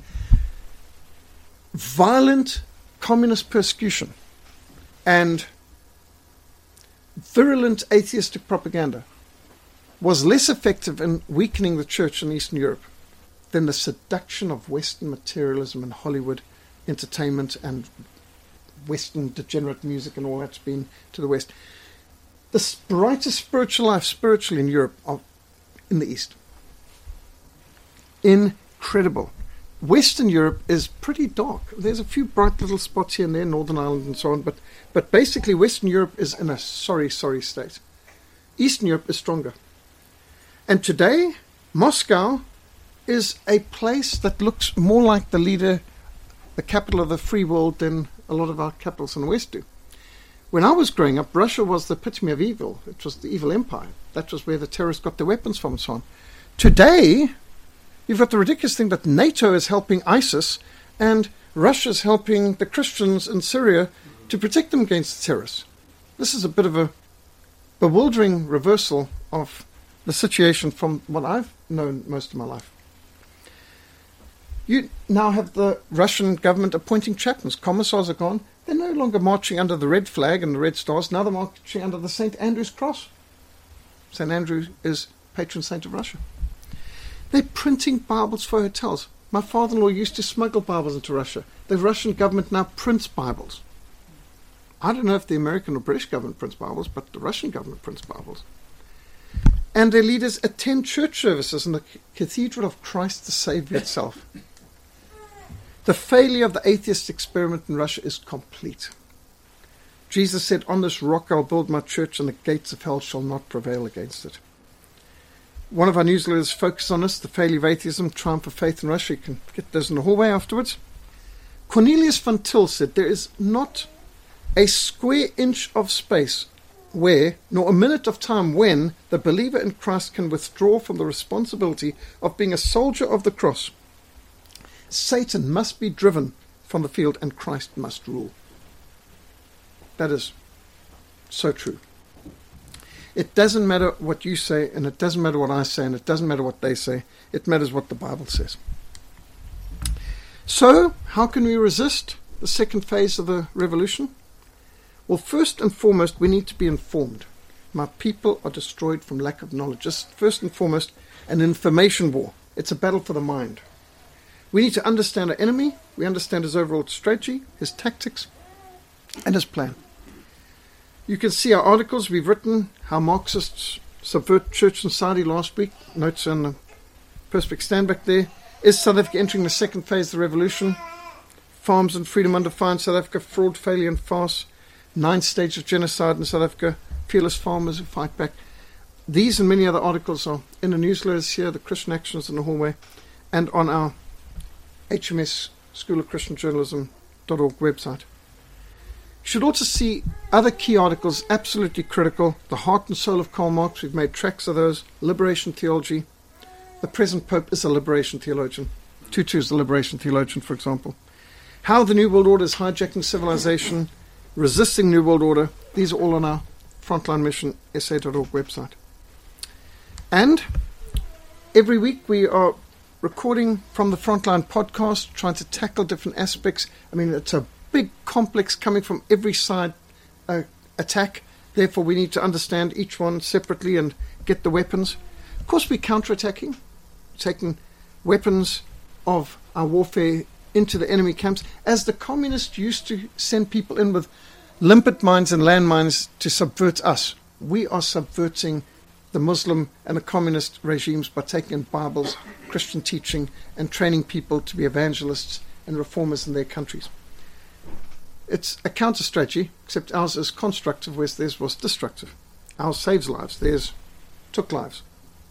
Violent communist persecution and virulent atheistic propaganda was less effective in weakening the church in Eastern Europe than the seduction of Western materialism and Hollywood entertainment and Western degenerate music and all that's been to the West. The brightest spiritual life spiritually in Europe are in the East. Incredible. Western Europe is pretty dark. There's a few bright little spots here and there, Northern Ireland and so on, but, but basically Western Europe is in a sorry, sorry state. Eastern Europe is stronger. And today, Moscow is a place that looks more like the leader, the capital of the free world than a lot of our capitals in the West do. When I was growing up, Russia was the epitome of evil. It was the evil empire. That was where the terrorists got their weapons from and so on. Today, you've got the ridiculous thing that NATO is helping ISIS and Russia's helping the Christians in Syria to protect them against the terrorists. This is a bit of a bewildering reversal of the situation from what I've known most of my life. You now have the Russian government appointing chaplains. Commissars are gone. They're no longer marching under the red flag and the red stars. Now they're marching under the Saint Andrew's cross. Saint Andrew is patron saint of Russia. They're printing Bibles for hotels. My father-in-law used to smuggle Bibles into Russia. The Russian government now prints Bibles. I don't know if the American or British government prints Bibles, but the Russian government prints Bibles. And their leaders attend church services in the Cathedral of Christ the Saviour itself. The failure of the atheist experiment in Russia is complete. Jesus said, on this rock I'll build my church and the gates of hell shall not prevail against it. one of our newsletters focuses on this, The Failure of Atheism, Triumph of Faith in Russia. You can get those in the hallway afterwards. Cornelius van Til said, there is not a square inch of space where, nor a minute of time when, the believer in Christ can withdraw from the responsibility of being a soldier of the cross. Satan must be driven from the field and Christ must rule. That is so true. It doesn't matter what you say, and it doesn't matter what I say, and it doesn't matter what they say. It matters what the Bible says. So, how can we resist the second phase of the revolution? Well, first and foremost, we need to be informed. My people are destroyed from lack of knowledge. Just first and foremost, an information war. It's a battle for the mind. We need to understand our enemy. We understand his overall strategy, his tactics, and his plan. You can see our articles we've written, how Marxists subvert church and society last week. Notes on the Perspex stand back there. Is South Africa entering the second phase of the revolution? Farms and freedom under fire in South Africa, fraud, failure and farce. Nine stages of genocide in South Africa, fearless farmers who fight back. These and many other articles are in the newsletters here, the Christian Actions in the hallway, and on our H M S School of Christian Journalism dot org website. You should also see other key articles, absolutely critical. The Heart and Soul of Karl Marx, we've made tracks of those. Liberation Theology. The present Pope is a liberation theologian. Tutu is a liberation theologian, for example. How the New World Order is hijacking civilization. Resisting New World Order. These are all on our Frontline Mission S A dot org website. And every week we are recording from the Frontline podcast, trying to tackle different aspects. I mean, it's a big complex coming from every side uh, attack. Therefore, we need to understand each one separately and get the weapons. Of course, we're counterattacking, taking weapons of our warfare into the enemy camps, as the communists used to send people in with limpet mines and landmines to subvert us. We are subverting the Muslim and the communist regimes by taking in Bibles, Christian teaching, and training people to be evangelists and reformers in their countries. It's a counter strategy, except ours is constructive, whereas theirs was destructive. Ours saves lives, theirs took lives.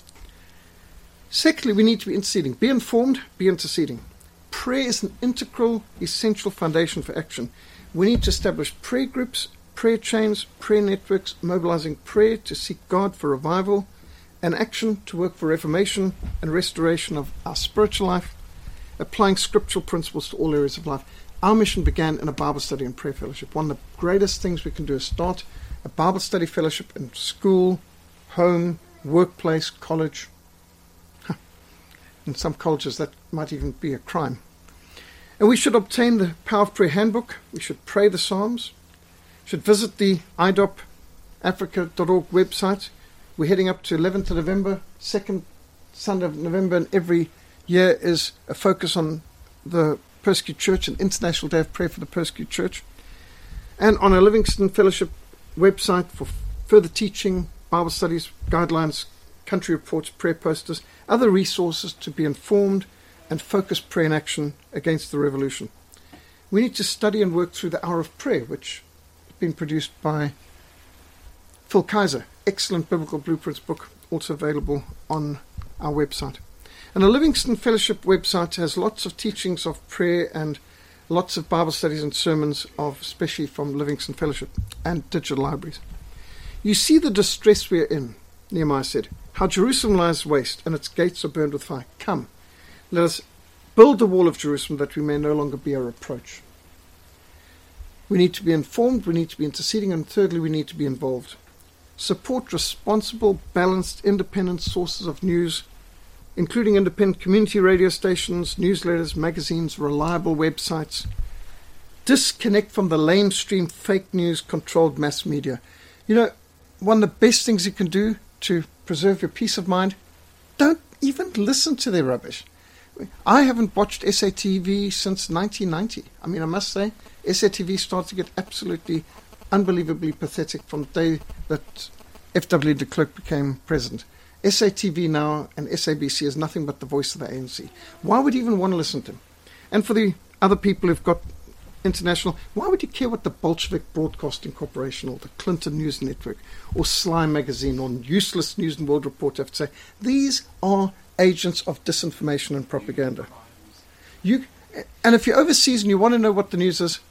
Secondly, we need to be interceding. Be informed, be interceding. Prayer is an integral, essential foundation for action. We need to establish prayer groups, prayer chains, prayer networks, mobilizing prayer to seek God for revival and action to work for reformation and restoration of our spiritual life, applying scriptural principles to all areas of life. Our mission began in a Bible study and prayer fellowship. One of the greatest things we can do is start a Bible study fellowship in school, home, workplace, college. In some cultures that might even be a crime. And we should obtain the Power of Prayer Handbook. We should pray the Psalms. We should visit the I D O P Africa dot org website. We're heading up to eleventh of November, second Sunday of November, and every year is a focus on the persecuted church, an International Day of Prayer for the Persecuted Church. And on our Livingston Fellowship website for further teaching, Bible studies, guidelines, country reports, prayer posters, other resources to be informed and focus prayer and action against the revolution. We need to study and work through the Hour of Prayer, which has been produced by Phil Kaiser. Excellent Biblical Blueprints book, also available on our website. And the Livingston Fellowship website has lots of teachings of prayer and lots of Bible studies and sermons, of, especially from Livingston Fellowship, and digital libraries. You see the distress we are in, Nehemiah said. How Jerusalem lies waste, and its gates are burned with fire. Come, let us build the wall of Jerusalem, that we may no longer be a reproach. We need to be informed, we need to be interceding, and thirdly, we need to be involved. Support responsible, balanced, independent sources of news, including independent community radio stations, newsletters, magazines, reliable websites. Disconnect from the lamestream, fake news, controlled mass media. You know, one of the best things you can do to preserve your peace of mind, don't even listen to their rubbish. I haven't watched S A T V since nineteen ninety. I mean, I must say, S A T V started to get absolutely, unbelievably pathetic from the day that F W de Klerk became president. S A T V now and S A B C is nothing but the voice of the A N C. Why would you even want to listen to him? And for the other people who've got International. Why would you care what the Bolshevik Broadcasting Corporation or the Clinton News Network or Sly Magazine or Useless News and World Report have to say? These are agents of disinformation and propaganda. You, and if you're overseas and you want to know what the news is,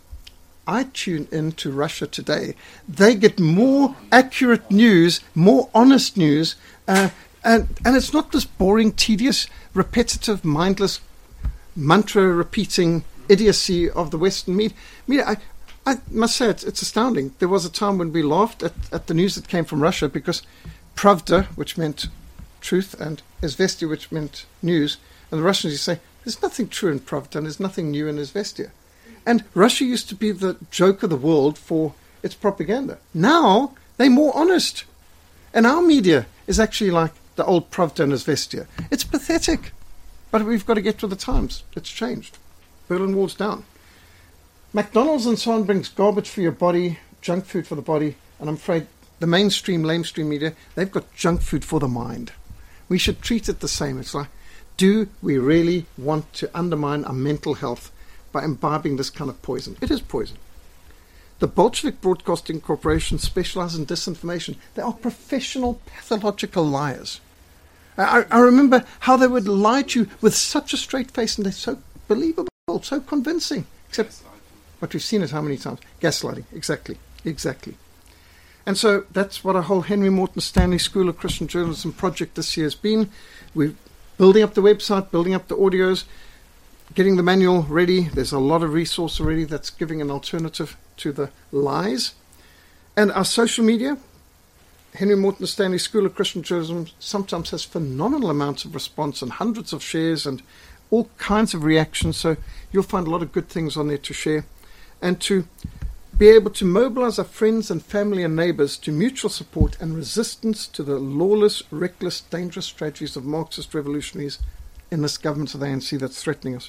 I tune in to Russia Today. They get more accurate news, more honest news, uh, and, and it's not this boring, tedious, repetitive, mindless, mantra-repeating idiocy of the Western media. media I, I must say, it's, it's astounding. There was a time when we laughed at, at the news that came from Russia because Pravda, which meant truth, and Izvestia, which meant news, and the Russians used to say, there's nothing true in Pravda and there's nothing new in Izvestia. And Russia used to be the joke of the world for its propaganda. Now, they're more honest. And our media is actually like the old Pravda and Izvestia. It's pathetic. But we've got to get with the times. It's changed. Berlin Wall's down. McDonald's and so on brings garbage for your body, junk food for the body, and I'm afraid the mainstream, lamestream media, they've got junk food for the mind. We should treat it the same. It's like, do we really want to undermine our mental health by imbibing this kind of poison? It is poison. The Bolshevik Broadcasting Corporation specializes in disinformation. They are professional pathological liars. I, I remember how they would lie to you with such a straight face, and they're so believable, so convincing. Except what we've seen it how many times? Gaslighting. Exactly. Exactly. And so that's what our whole Henry Morton Stanley School of Christian Journalism project this year has been. We're building up the website, building up the audios, getting the manual ready. There's a lot of resource already that's giving an alternative to the lies. And our social media, Henry Morton Stanley School of Christian Journalism, sometimes has phenomenal amounts of response and hundreds of shares and all kinds of reactions. So you'll find a lot of good things on there to share. And to be able to mobilize our friends and family and neighbors to mutual support and resistance to the lawless, reckless, dangerous strategies of Marxist revolutionaries in this government of the A N C that's threatening us.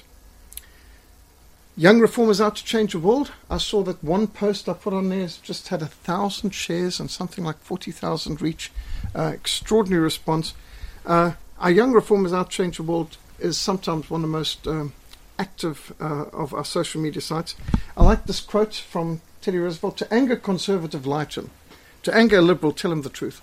Young reformers out to change the world. I saw that one post I put on there has just had a thousand shares and something like forty thousand reach. Uh, extraordinary response. Uh, our young reformers out to change the world is sometimes one of the most um, active uh, of our social media sites. I like this quote from Teddy Roosevelt: to anger conservative, lie to him. To anger a liberal, tell him the truth.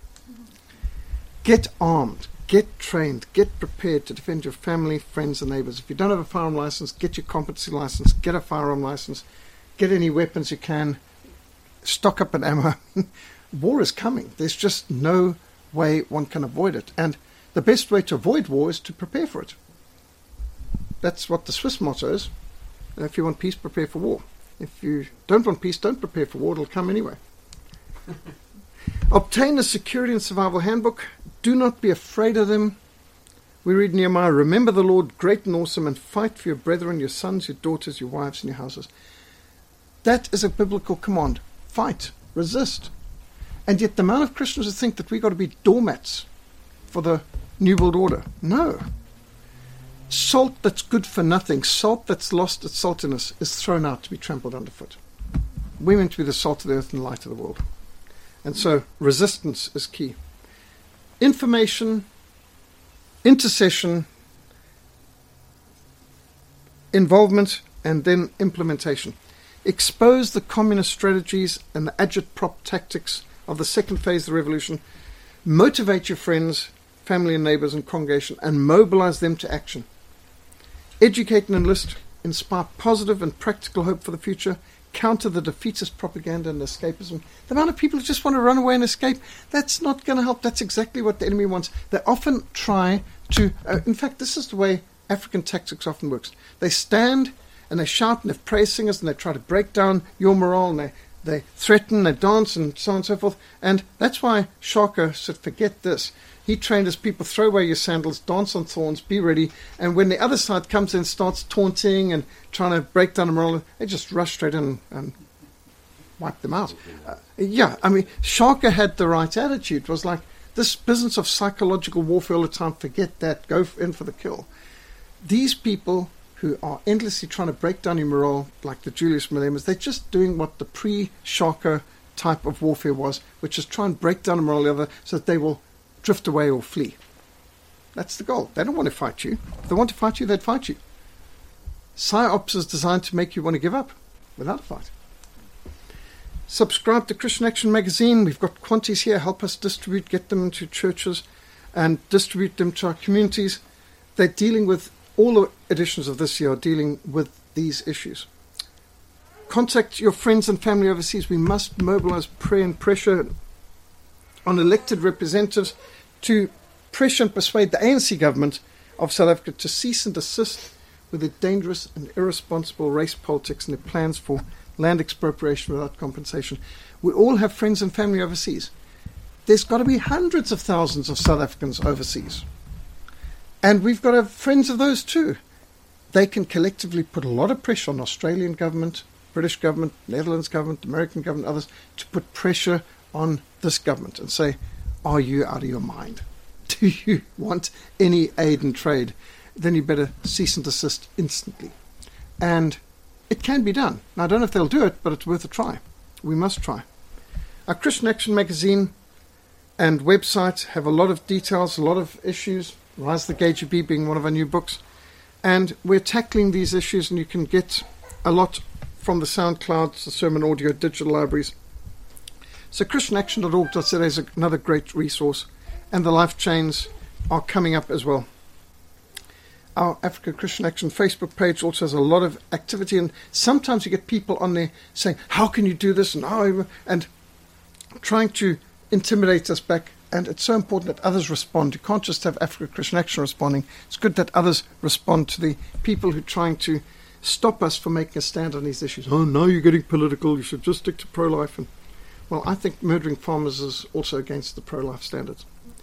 Get armed. Get trained, get prepared to defend your family, friends and neighbors. If you don't have a firearm license, get your competency license, get a firearm license, get any weapons you can, stock up on ammo. War is coming. There's just no way one can avoid it. And the best way to avoid war is to prepare for it. That's what the Swiss motto is. If you want peace, prepare for war. If you don't want peace, don't prepare for war. It'll come anyway. Obtain a security and survival handbook. Do not be afraid of them. We read Nehemiah, remember the Lord great and awesome, and fight for your brethren, your sons, your daughters, your wives, and your houses. That is a biblical command. Fight. Resist. And yet the amount of Christians who think that we've got to be doormats for the New World Order. No. Salt that's good for nothing, salt that's lost its saltiness, is thrown out to be trampled underfoot. We're meant to be the salt of the earth and light of the world. And so resistance is key. Information, intercession, involvement, and then implementation. Expose the communist strategies and the agitprop tactics of the second phase of the revolution. Motivate your friends, family and neighbors and congregation, and mobilize them to action. Educate and enlist. Inspire positive and practical hope for the future. Counter the defeatist propaganda and escapism. The amount of people who just want to run away and escape, that's not going to help. That's exactly what the enemy wants. They often try to, uh, in fact, this is the way African tactics often works. They stand and they shout and they praise singers and they try to break down your morale and they, they threaten, they dance and so on and so forth. And that's why Shaka said, forget this. He trained his people, throw away your sandals, dance on thorns, be ready. And when the other side comes in and starts taunting and trying to break down the morale, they just rush straight in and wipe them out. Uh, yeah, I mean, Shaka had the right attitude. It was like, this business of psychological warfare all the time, forget that, go in for the kill. These people who are endlessly trying to break down your morale, like the Julius Malemas, they're just doing what the pre-Shaka type of warfare was, which is try and break down the morale of the other so that they will drift away or flee. That's the goal. They don't want to fight you. If they want to fight you, they'd fight you. PsyOps is designed to make you want to give up without a fight. Subscribe to Christian Action Magazine. We've got quantities here. Help us distribute, get them into churches and distribute them to our communities. They're dealing with, all the editions of this year are dealing with these issues. Contact your friends and family overseas. We must mobilize prayer and pressure on elected representatives to pressure and persuade the A N C government of South Africa to cease and desist with their dangerous and irresponsible race politics and their plans for land expropriation without compensation. We all have friends and family overseas. There's got to be hundreds of thousands of South Africans overseas. And we've got to have friends of those too. They can collectively put a lot of pressure on Australian government, British government, Netherlands government, American government, others, to put pressure on this government and say, are you out of your mind? Do you want any aid and trade? Then you better cease and desist instantly. And it can be done. Now, I don't know if they'll do it, but it's worth a try. We must try. Our Christian Action Magazine and website have a lot of details, a lot of issues, Rise the K G B being one of our new books. And we're tackling these issues, and you can get a lot from the SoundCloud, the Sermon Audio, digital libraries. So christian action dot org dot z a is another great resource, and the life chains are coming up as well. Our Africa Christian Action Facebook page also has a lot of activity, and sometimes you get people on there saying, how can you do this? And, how, and trying to intimidate us back. And it's so important that others respond. You can't just have Africa Christian Action responding. It's good that others respond to the people who are trying to stop us from making a stand on these issues. Oh, now you're getting political. You should just stick to pro-life. And, well, I think murdering farmers is also against the pro-life standards.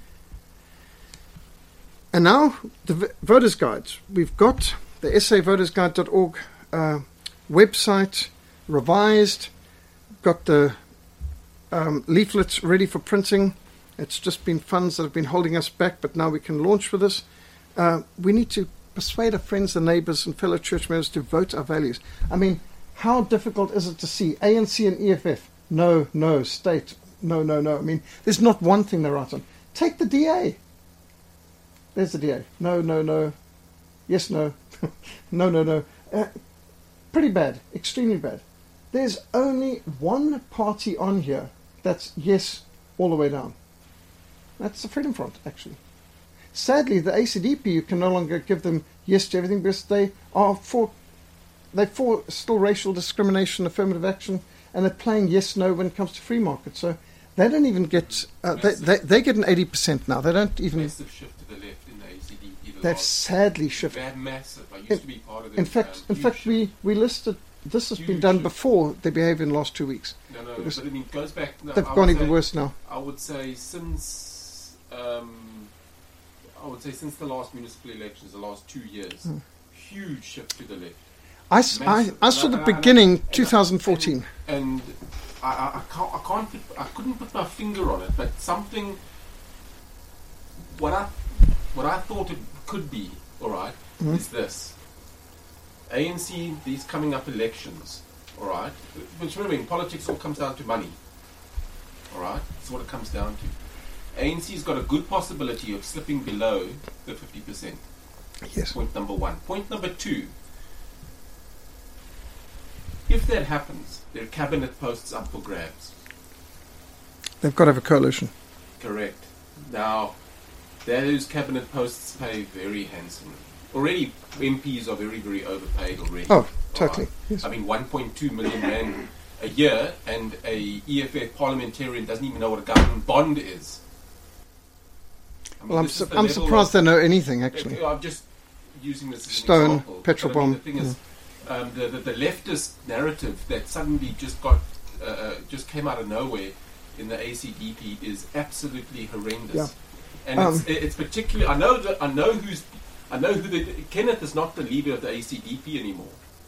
And now, the v- voters' guides. We've got the s a voters guide dot org uh, website revised. Got the um, leaflets ready for printing. It's just been funds that have been holding us back, but now we can launch with this. Uh, we need to persuade our friends and neighbours and fellow church members to vote our values. I mean, how difficult is it to see A N C and E F F? No, no, state. No, no, no. I mean, there's not one thing they're right on. Take the D A. There's the D A. No, no, no. Yes, no. no, no, no. Uh, pretty bad. Extremely bad. There's only one party on here that's yes all the way down. That's the Freedom Front, actually. Sadly, the A C D P, you can no longer give them yes to everything because they are for, they're for still racial discrimination, affirmative action, and they're playing yes, no when it comes to free market. So they don't even get, uh, they, they they get an eighty percent now. They don't even... Massive shift to the left in the A C D P. The they've sadly shifted. They're massive. I used in, to be part of the... In fact, um, in fact we, we listed, this has Huge been done shift. before their behaviour in the last two weeks. No, no, Because but I mean, it goes back... No, They've I gone would even say- worse now. I would say since... Um, I would say since the last municipal elections, the last two years, Hmm. huge shift to the left. I, s- I, Massive. I saw And the I- and I- beginning, and I- twenty fourteen. And, and I, I, I can't, I can't put, I couldn't put my finger on it, but something, what I, what I thought it could be, all right, Mhm. is this. A N C, these coming up elections, all right, which remember in politics all comes down to money, all right, that's what it comes down to. A N C's got a good possibility of slipping below the fifty percent. Yes. Point number one. Point number two. If that happens, there are cabinet posts up for grabs. They've got to have a coalition. Correct. Now, those cabinet posts pay very handsomely. Already, M Ps are very, very overpaid already. Oh, totally. Alright? Yes. I mean, one point two million rand a year, and a E F F parliamentarian doesn't even know what a government bond is. I mean, Well, I'm, this su- is the I'm level surprised of- they know anything, actually. I'm just using this as an Stone, example. petrol But I mean, bomb, The thing is, um, the, the the leftist narrative that suddenly just got uh, uh, just came out of nowhere in the A C D P is absolutely horrendous. Yeah. And Um, it's, it's particularly. I know that I know who's. I know who the Kenneth is not the leader of the A C D P anymore.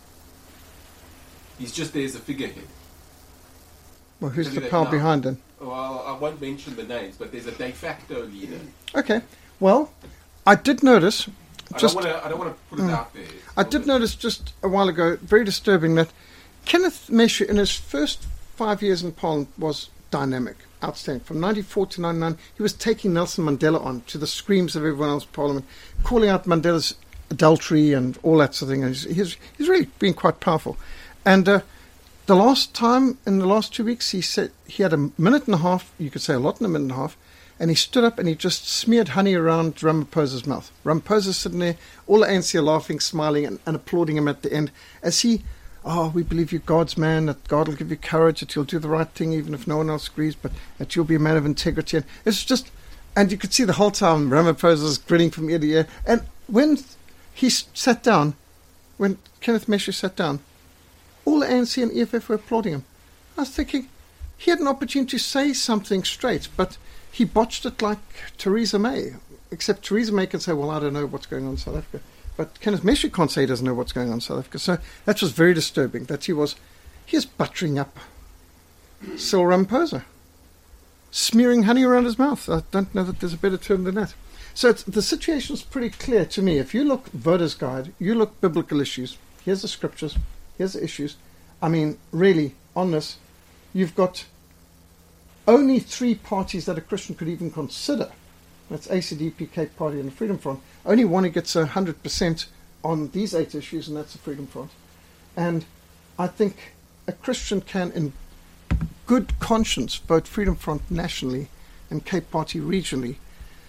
He's just there as a figurehead. Well, who's tell the you that power now. behind them? Well, I won't mention the names, but there's a de facto leader. Okay. Well, I did notice, I just don't want to. I don't want to put it Mm. out there. It's I not did a- notice just a while ago, very disturbing, that Kenneth Mesher, in his first five years in Parliament, was dynamic, outstanding. From ninety-four to ninety-nine, he was taking Nelson Mandela on to the screams of everyone else in Parliament, calling out Mandela's adultery and all that sort of thing. And he's, he's, he's really been quite powerful. And uh, the last time, in the last two weeks, he said he had a minute and a half, you could say a lot in a minute and a half, and he stood up and he just smeared honey around Ramaphosa's mouth. Ramaphosa's sitting there, all the A N C are laughing, smiling, and, and applauding him at the end as he, oh, we believe you're God's man, that God will give you courage, that you'll do the right thing even if no one else agrees, but that you'll be a man of integrity. And it's just, and you could see the whole time Ramaphosa's grinning from ear to ear. And when he sat down, when Kenneth Mesher sat down, all the A N C and E F F were applauding him. I was thinking, he had an opportunity to say something straight, but he botched it like Theresa May, except Theresa May can say, well, I don't know what's going on in South Africa. But Kenneth Mesher can't say he doesn't know what's going on in South Africa. So that was very disturbing, that he was, he is buttering up Cyril Ramaphosa, smearing honey around his mouth. I don't know that there's a better term than that. So it's, the situation's pretty clear to me. If you look Voters Guide, you look biblical issues, here's the scriptures, here's the issues. I mean, really, on this, you've got only three parties that a Christian could even consider. That's A C D P, Cape Party, and the Freedom Front. Only one who gets one hundred percent on these eight issues, and that's the Freedom Front. And I think a Christian can, in good conscience, vote Freedom Front nationally and Cape Party regionally.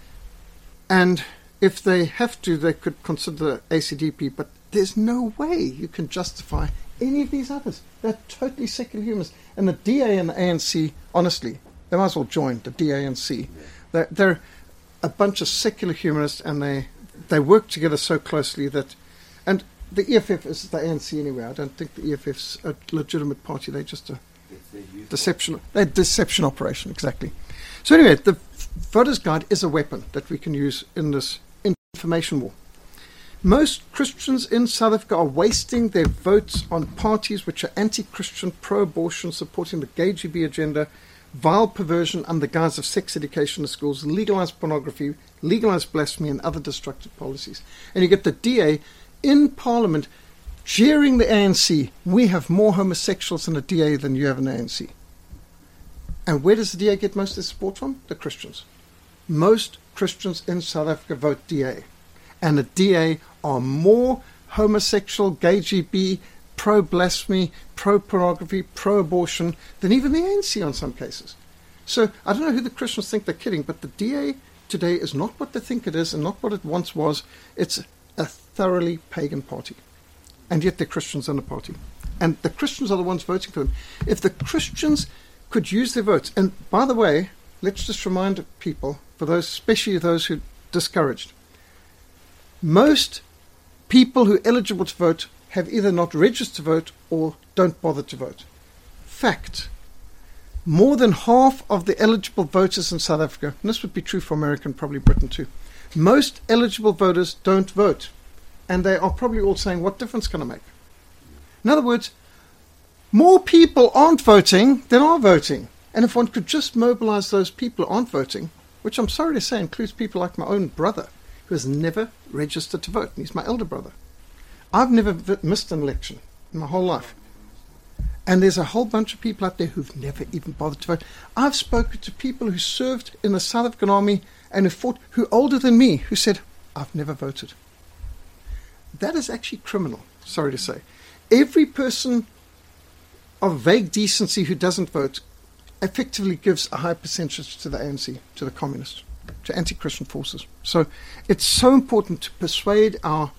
And if they have to, they could consider A C D P, but there's no way you can justify any of these others. They're totally secular humanists. And the D A and the A N C, honestly, they might as well join the D A and C. They're, they're a bunch of secular humanists, and they they work together so closely that... And the E F F is the A N C anyway. I don't think the E F F's a legitimate party. They're just a deception. They're a deception operation, exactly. So anyway, the Voters Guide is a weapon that we can use in this information war. Most Christians in South Africa are wasting their votes on parties which are anti-Christian, pro-abortion, supporting the gay G B agenda, vile perversion under the guise of sex education in schools, legalized pornography, legalized blasphemy, and other destructive policies. And you get the D A in Parliament jeering the A N C. We have more homosexuals in the D A than you have in the A N C. And where does the D A get most of their support from? The Christians. Most Christians in South Africa vote D A. And the D A are more homosexual, gay G B, pro-blasphemy, pro-pornography, pro-abortion than even the A N C on some cases. So I don't know who the Christians think they're kidding, but the D A today is not what they think it is and not what it once was. It's a thoroughly pagan party. And yet they're Christians in the party. And the Christians are the ones voting for them. If the Christians could use their votes, and by the way, let's just remind people, for those, especially those who are discouraged, most people who are eligible to vote have either not registered to vote or don't bother to vote. Fact. More than half of the eligible voters in South Africa, and this would be true for America and probably Britain too, most eligible voters don't vote. And they are probably all saying, what difference can I make? In other words, more people aren't voting than are voting. And if one could just mobilize those people who aren't voting, which I'm sorry to say includes people like my own brother, who has never registered to vote, and he's my elder brother. I've never v- missed an election in my whole life. And there's a whole bunch of people out there who've never even bothered to vote. I've spoken to people who served in the South African Army and who fought, who are older than me, who said, I've never voted. That is actually criminal, sorry to say. Every person of vague decency who doesn't vote effectively gives a high percentage to the A N C, to the communists, to anti-Christian forces. So it's so important to persuade our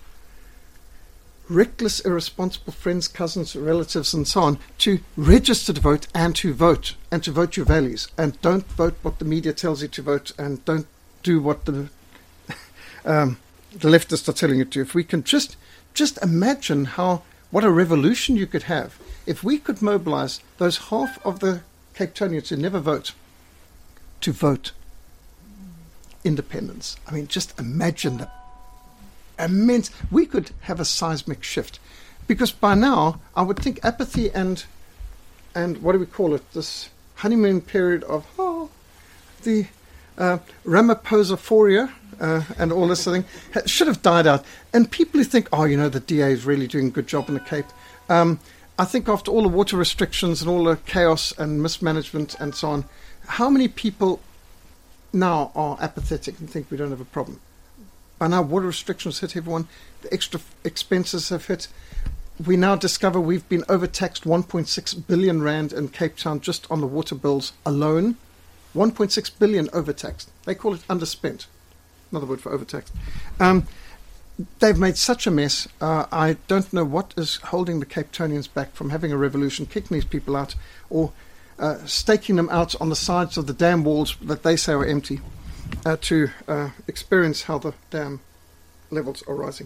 reckless, irresponsible friends, cousins, relatives, and so on to register to vote and to vote, and to vote your values. And don't vote what the media tells you to vote, and don't do what the um, the leftists are telling you to. If we can just just imagine how what a revolution you could have if we could mobilize those half of the Cape Townians who never vote to vote independence. I mean, just imagine that. Immense. We could have a seismic shift, because by now I would think apathy and and what do we call it? This honeymoon period of oh, the uh, Ramaphosa-phoria uh, and all this sort of thing ha- should have died out. And people who think, oh, you know, the D A is really doing a good job in the Cape. Um, I think after all the water restrictions and all the chaos and mismanagement and so on, how many people now are apathetic and think we don't have a problem? By now, water restrictions hit everyone. The extra f- expenses have hit. We now discover we've been overtaxed one point six billion rand in Cape Town just on the water bills alone. one point six billion overtaxed. They call it underspent. Another word for overtaxed. Um, they've made such a mess. Uh, I don't know what is holding the Cape Townians back from having a revolution, kicking these people out, or uh, staking them out on the sides of the dam walls that they say are empty uh, to uh, experience how the dam levels are rising.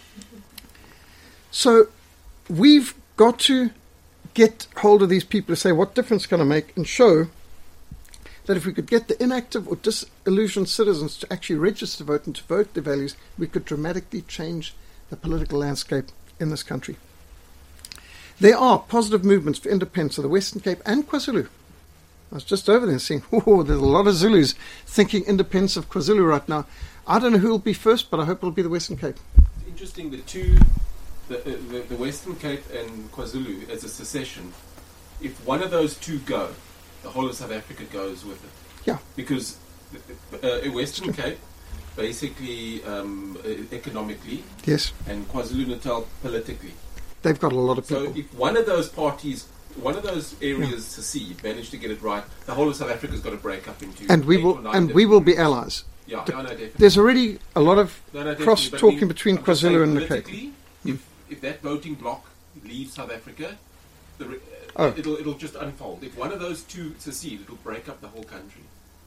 So we've got to get hold of these people to say what difference can I make, and show that if we could get the inactive or disillusioned citizens to actually register to vote and to vote their values, we could dramatically change the political landscape in this country. There are positive movements for independence of the Western Cape and KwaZulu. I was just over there seeing, oh, there's a lot of Zulus thinking independence of KwaZulu right now. I don't know who will be first, but I hope it'll be the Western Cape. It's interesting, the two, the, uh, the, the Western Cape and KwaZulu as a secession, if one of those two go, the whole of South Africa goes with it. Yeah. Because uh, Western Cape, basically um, uh, economically, yes, and KwaZulu-Natal politically. They've got a lot of people. So if one of those parties, one of those areas yeah. secede, manage to get it right, the whole of South Africa's got to break up into and we will and we will be allies. Yeah, no, no, definitely. There's already a lot of no, no, cross talking I mean, between I'm KwaZulu and the Cape. If, if that voting bloc leaves South Africa, the, uh, oh. it'll it'll just unfold. If one of those two secede, it'll break up the whole country.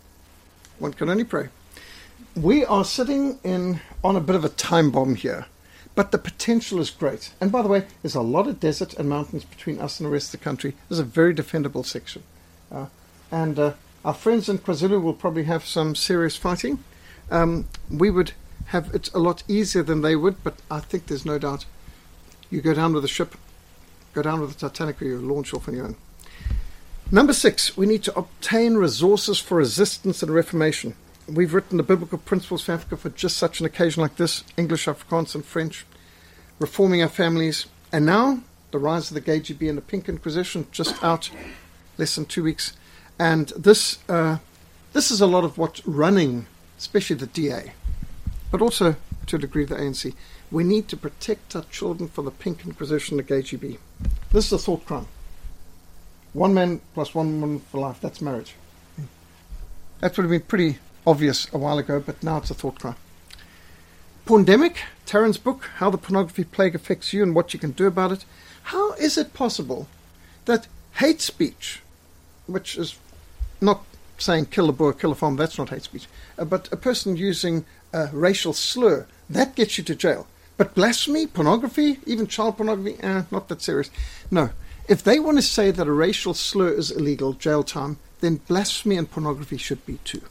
One can only pray. We are sitting in on a bit of a time bomb here, but the potential is great. And by the way, there's a lot of desert and mountains between us and the rest of the country. There's a very defendable section. Uh, and uh, our friends in KwaZulu will probably have some serious fighting. Um, we would have it a lot easier than they would, but I think there's no doubt. You go down with a ship, go down with the Titanic, or you launch off on your own. Number six, we need to obtain resources for resistance and reformation. We've written the biblical principles for Africa for just such an occasion like this: English, Afrikaans, and French, reforming our families. And now, the rise of the K G B and the Pink Inquisition, just out less than two weeks. And this uh, this is a lot of what's running, especially the D A, but also, to a degree, the A N C. We need to protect our children from the Pink Inquisition, the K G B. This is a thought crime. One man plus one woman for life, that's marriage. That would have been pretty obvious a while ago, but now it's a thought crime. Porndemic, Taryn's book, How the Pornography Plague Affects You and What You Can Do About It. How is it possible that hate speech, which is not saying kill a boer, kill a farm, that's not hate speech, uh, but a person using a racial slur, that gets you to jail. But blasphemy, pornography, even child pornography, eh, not that serious. No. If they want to say that a racial slur is illegal, jail time, then blasphemy and pornography should be too.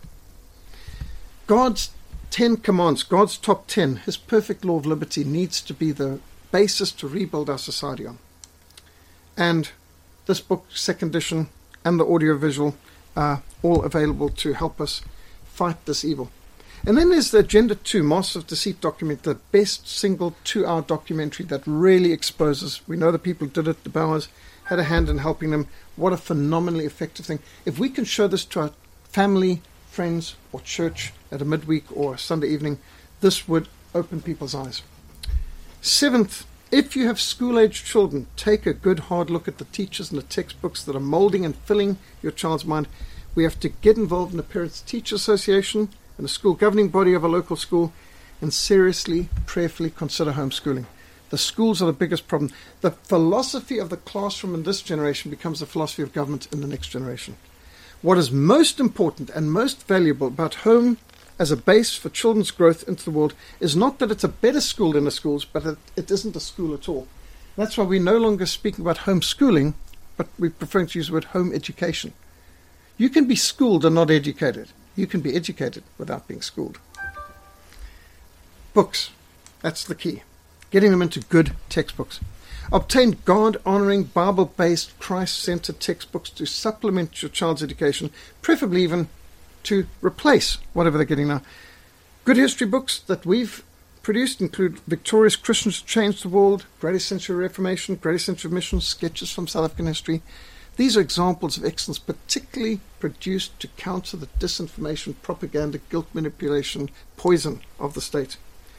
God's Ten Commands, God's top ten, His perfect law of liberty needs to be the basis to rebuild our society on. And this book, second edition, and the audiovisual are all available to help us fight this evil. And then there's the Agenda two, Masters of Deceit document, the best single two-hour documentary that really exposes. We know the people who did it, the Bowers, had a hand in helping them. What a phenomenally effective thing. If we can show this to our family, friends, or church at a midweek or a Sunday evening, this would open people's eyes. Seventh, if you have school-aged children, take a good hard look at the teachers and the textbooks that are molding and filling your child's mind. We have to get involved in the Parents-Teacher Association and the school governing body of a local school, and seriously, prayerfully consider homeschooling. The schools are the biggest problem. The philosophy of the classroom in this generation becomes the philosophy of government in the next generation. What is most important and most valuable about home as a base for children's growth into the world is not that it's a better school than the schools, but that it isn't a school at all. That's why we're no longer speaking about homeschooling, but we're preferring to use the word home education. You can be schooled and not educated. You can be educated without being schooled. Books. That's the key. Getting them into good textbooks. Obtain God-honoring, Bible-based, Christ-centered textbooks to supplement your child's education, preferably even to replace whatever they're getting now. Good history books that we've produced include Victorious Christians Who Changed the World, Greatest Century of Reformation, Greatest Century of Mission, Sketches from South African History. These are examples of excellence, particularly produced to counter the disinformation, propaganda, guilt manipulation, poison of the state.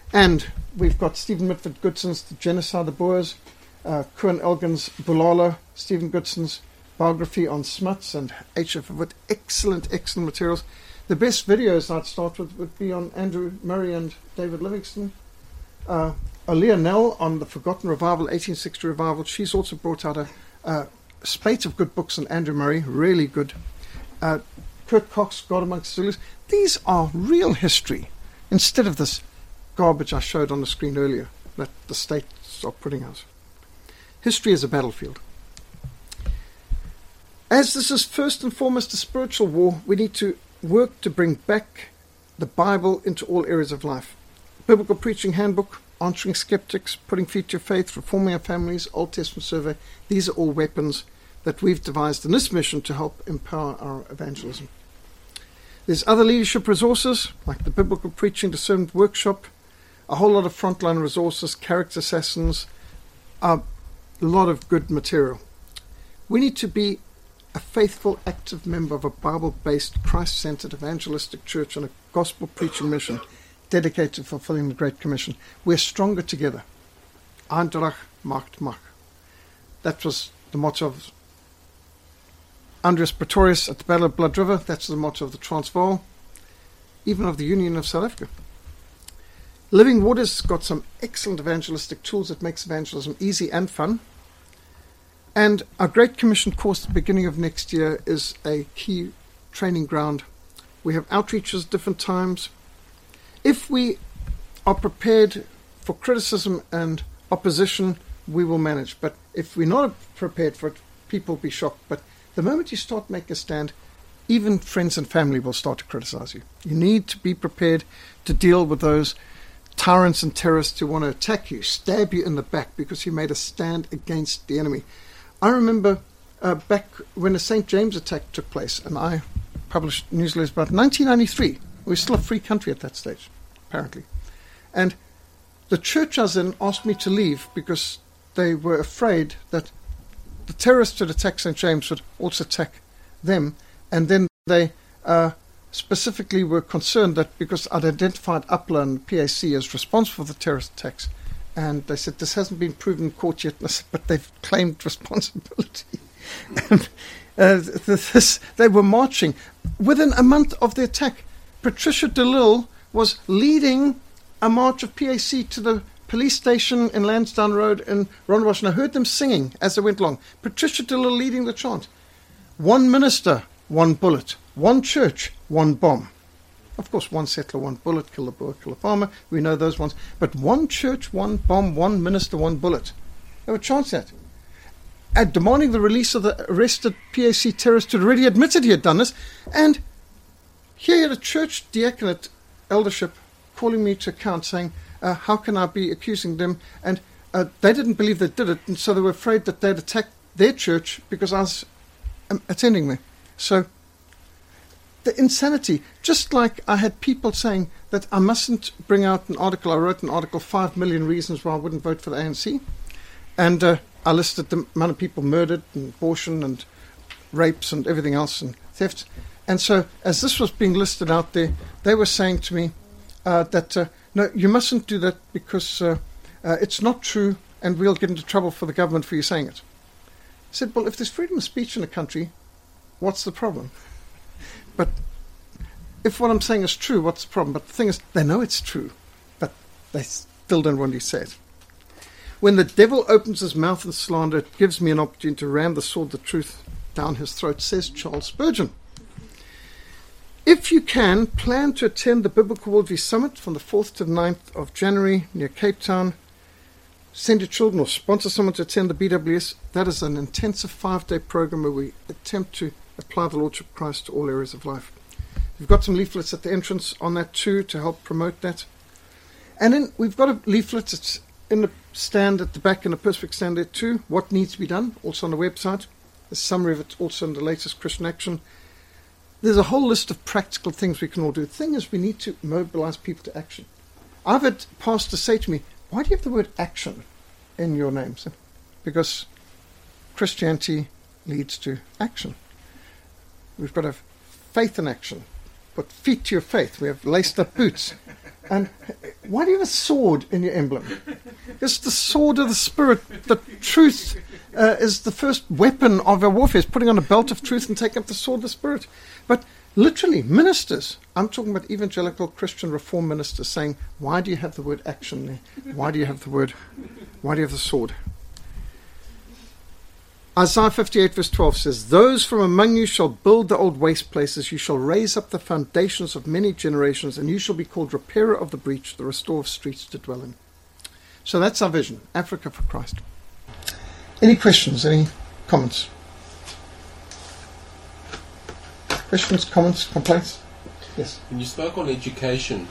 And we've got Stephen Mitford Goodson's The Genocide of the Boers, uh, Koen Elgin's Bulala, Stephen Goodson's biography on Smuts, and H F with excellent, excellent materials. The best videos I'd start with would be on Andrew Murray and David Livingston. Uh, Aaliyah Nell on the Forgotten Revival, eighteen sixty Revival. She's also brought out a, a spate of good books on Andrew Murray, really good. Uh, Kurt Cox, God Amongst Zulus. These are real history, instead of this garbage I showed on the screen earlier that the states are putting out. History is a battlefield. As this is first and foremost a spiritual war, we need to work to bring back the Bible into all areas of life. Biblical Preaching Handbook, Answering Skeptics, Putting Feet to Faith, Reforming Our Families, Old Testament Survey. These are all weapons that we've devised in this mission to help empower our evangelism. There's other leadership resources, like the Biblical Preaching Discernment Workshop, a whole lot of frontline resources, character assassins, a lot of good material. We need to be a faithful, active member of a Bible-based, Christ-centered evangelistic church on a gospel preaching mission dedicated to fulfilling the Great Commission. We're stronger together. Eindracht macht Macht. That was the motto of Andries Pretorius at the Battle of Blood River. That's the motto of the Transvaal, even of the Union of South Africa. Living Waters got some excellent evangelistic tools that makes evangelism easy and fun. And our Great Commission course at the beginning of next year is a key training ground. We have outreaches at different times. If we are prepared for criticism and opposition, we will manage. But if we're not prepared for it, people will be shocked. But the moment you start making a stand, even friends and family will start to criticize you. You need to be prepared to deal with those tyrants and terrorists who want to attack you, stab you in the back because you made a stand against the enemy. I remember uh, back when the Saint James attack took place, and I published newsletters about nineteen ninety-three. We were still a free country at that stage, apparently. And the church I was in asked me to leave because they were afraid that the terrorists who attacked Saint James would also attack them. And then they uh, specifically were concerned that because I'd identified Upler and P A C as responsible for the terrorist attacks, and they said, this hasn't been proven in court yet, and I said, but they've claimed responsibility. and, uh, this, they were marching. Within a month of the attack, Patricia DeLille was leading a march of P A C to the police station in Lansdowne Road in Rondebosch, and I heard them singing as they went along. Patricia DeLille leading the chant. One minister, one bullet. One church, one bomb. Of course, one settler, one bullet, kill the Boer, kill the farmer. We know those ones. But one church, one bomb, one minister, one bullet. They were chanting that. And demanding the release of the arrested P A C terrorist who had already admitted he had done this. And here you had a church diaconate eldership calling me to account saying, uh, how can I be accusing them? And uh, they didn't believe they did it, and so they were afraid that they'd attack their church because I was um, attending there. So the insanity, just like I had people saying that I mustn't bring out an article. I wrote an article, Five Million Reasons Why I Wouldn't Vote for the A N C. And uh, I listed the amount of people murdered and abortion and rapes and everything else and thefts. And so as this was being listed out there, they were saying to me uh, that, uh, no, you mustn't do that because uh, uh, it's not true and we'll get into trouble for the government for you saying it. I said, well, if there's freedom of speech in a country, what's the problem? But if what I'm saying is true, what's the problem? But the thing is, they know it's true, but they still don't want to say it. When the devil opens his mouth in slander, it gives me an opportunity to ram the sword, the truth, down his throat, says Charles Spurgeon. If you can, plan to attend the Biblical Worldview Summit from the fourth to the ninth of January near Cape Town. Send your children or sponsor someone to attend the B W S. That is an intensive five-day program where we attempt to apply the Lordship of Christ to all areas of life. We've got some leaflets at the entrance on that too to help promote that. And then we've got a leaflet that's in the stand at the back, in the Perspec stand there too, what needs to be done, also on the website. A summary of it also in the latest Christian Action. There's a whole list of practical things we can all do. The thing is, we need to mobilize people to action. I've had pastors say to me, why do you have the word action in your name? So, because Christianity leads to action. We've got to have faith in action. Put feet to your faith. We have laced up boots. And why do you have a sword in your emblem? It's the sword of the Spirit. The truth uh, is the first weapon of our warfare. It's putting on a belt of truth and taking up the sword of the Spirit. But literally, ministers, I'm talking about evangelical Christian reform ministers saying, why do you have the word action there? Why do you have the word, why do you have the sword? Isaiah fifty-eight verse twelve says, those from among you shall build the old waste places, you shall raise up the foundations of many generations, and you shall be called repairer of the breach, the restorer of streets to dwell in. So that's our vision, Africa for Christ. Any questions, any comments? Questions, comments, complaints? Yes. When you spoke on education,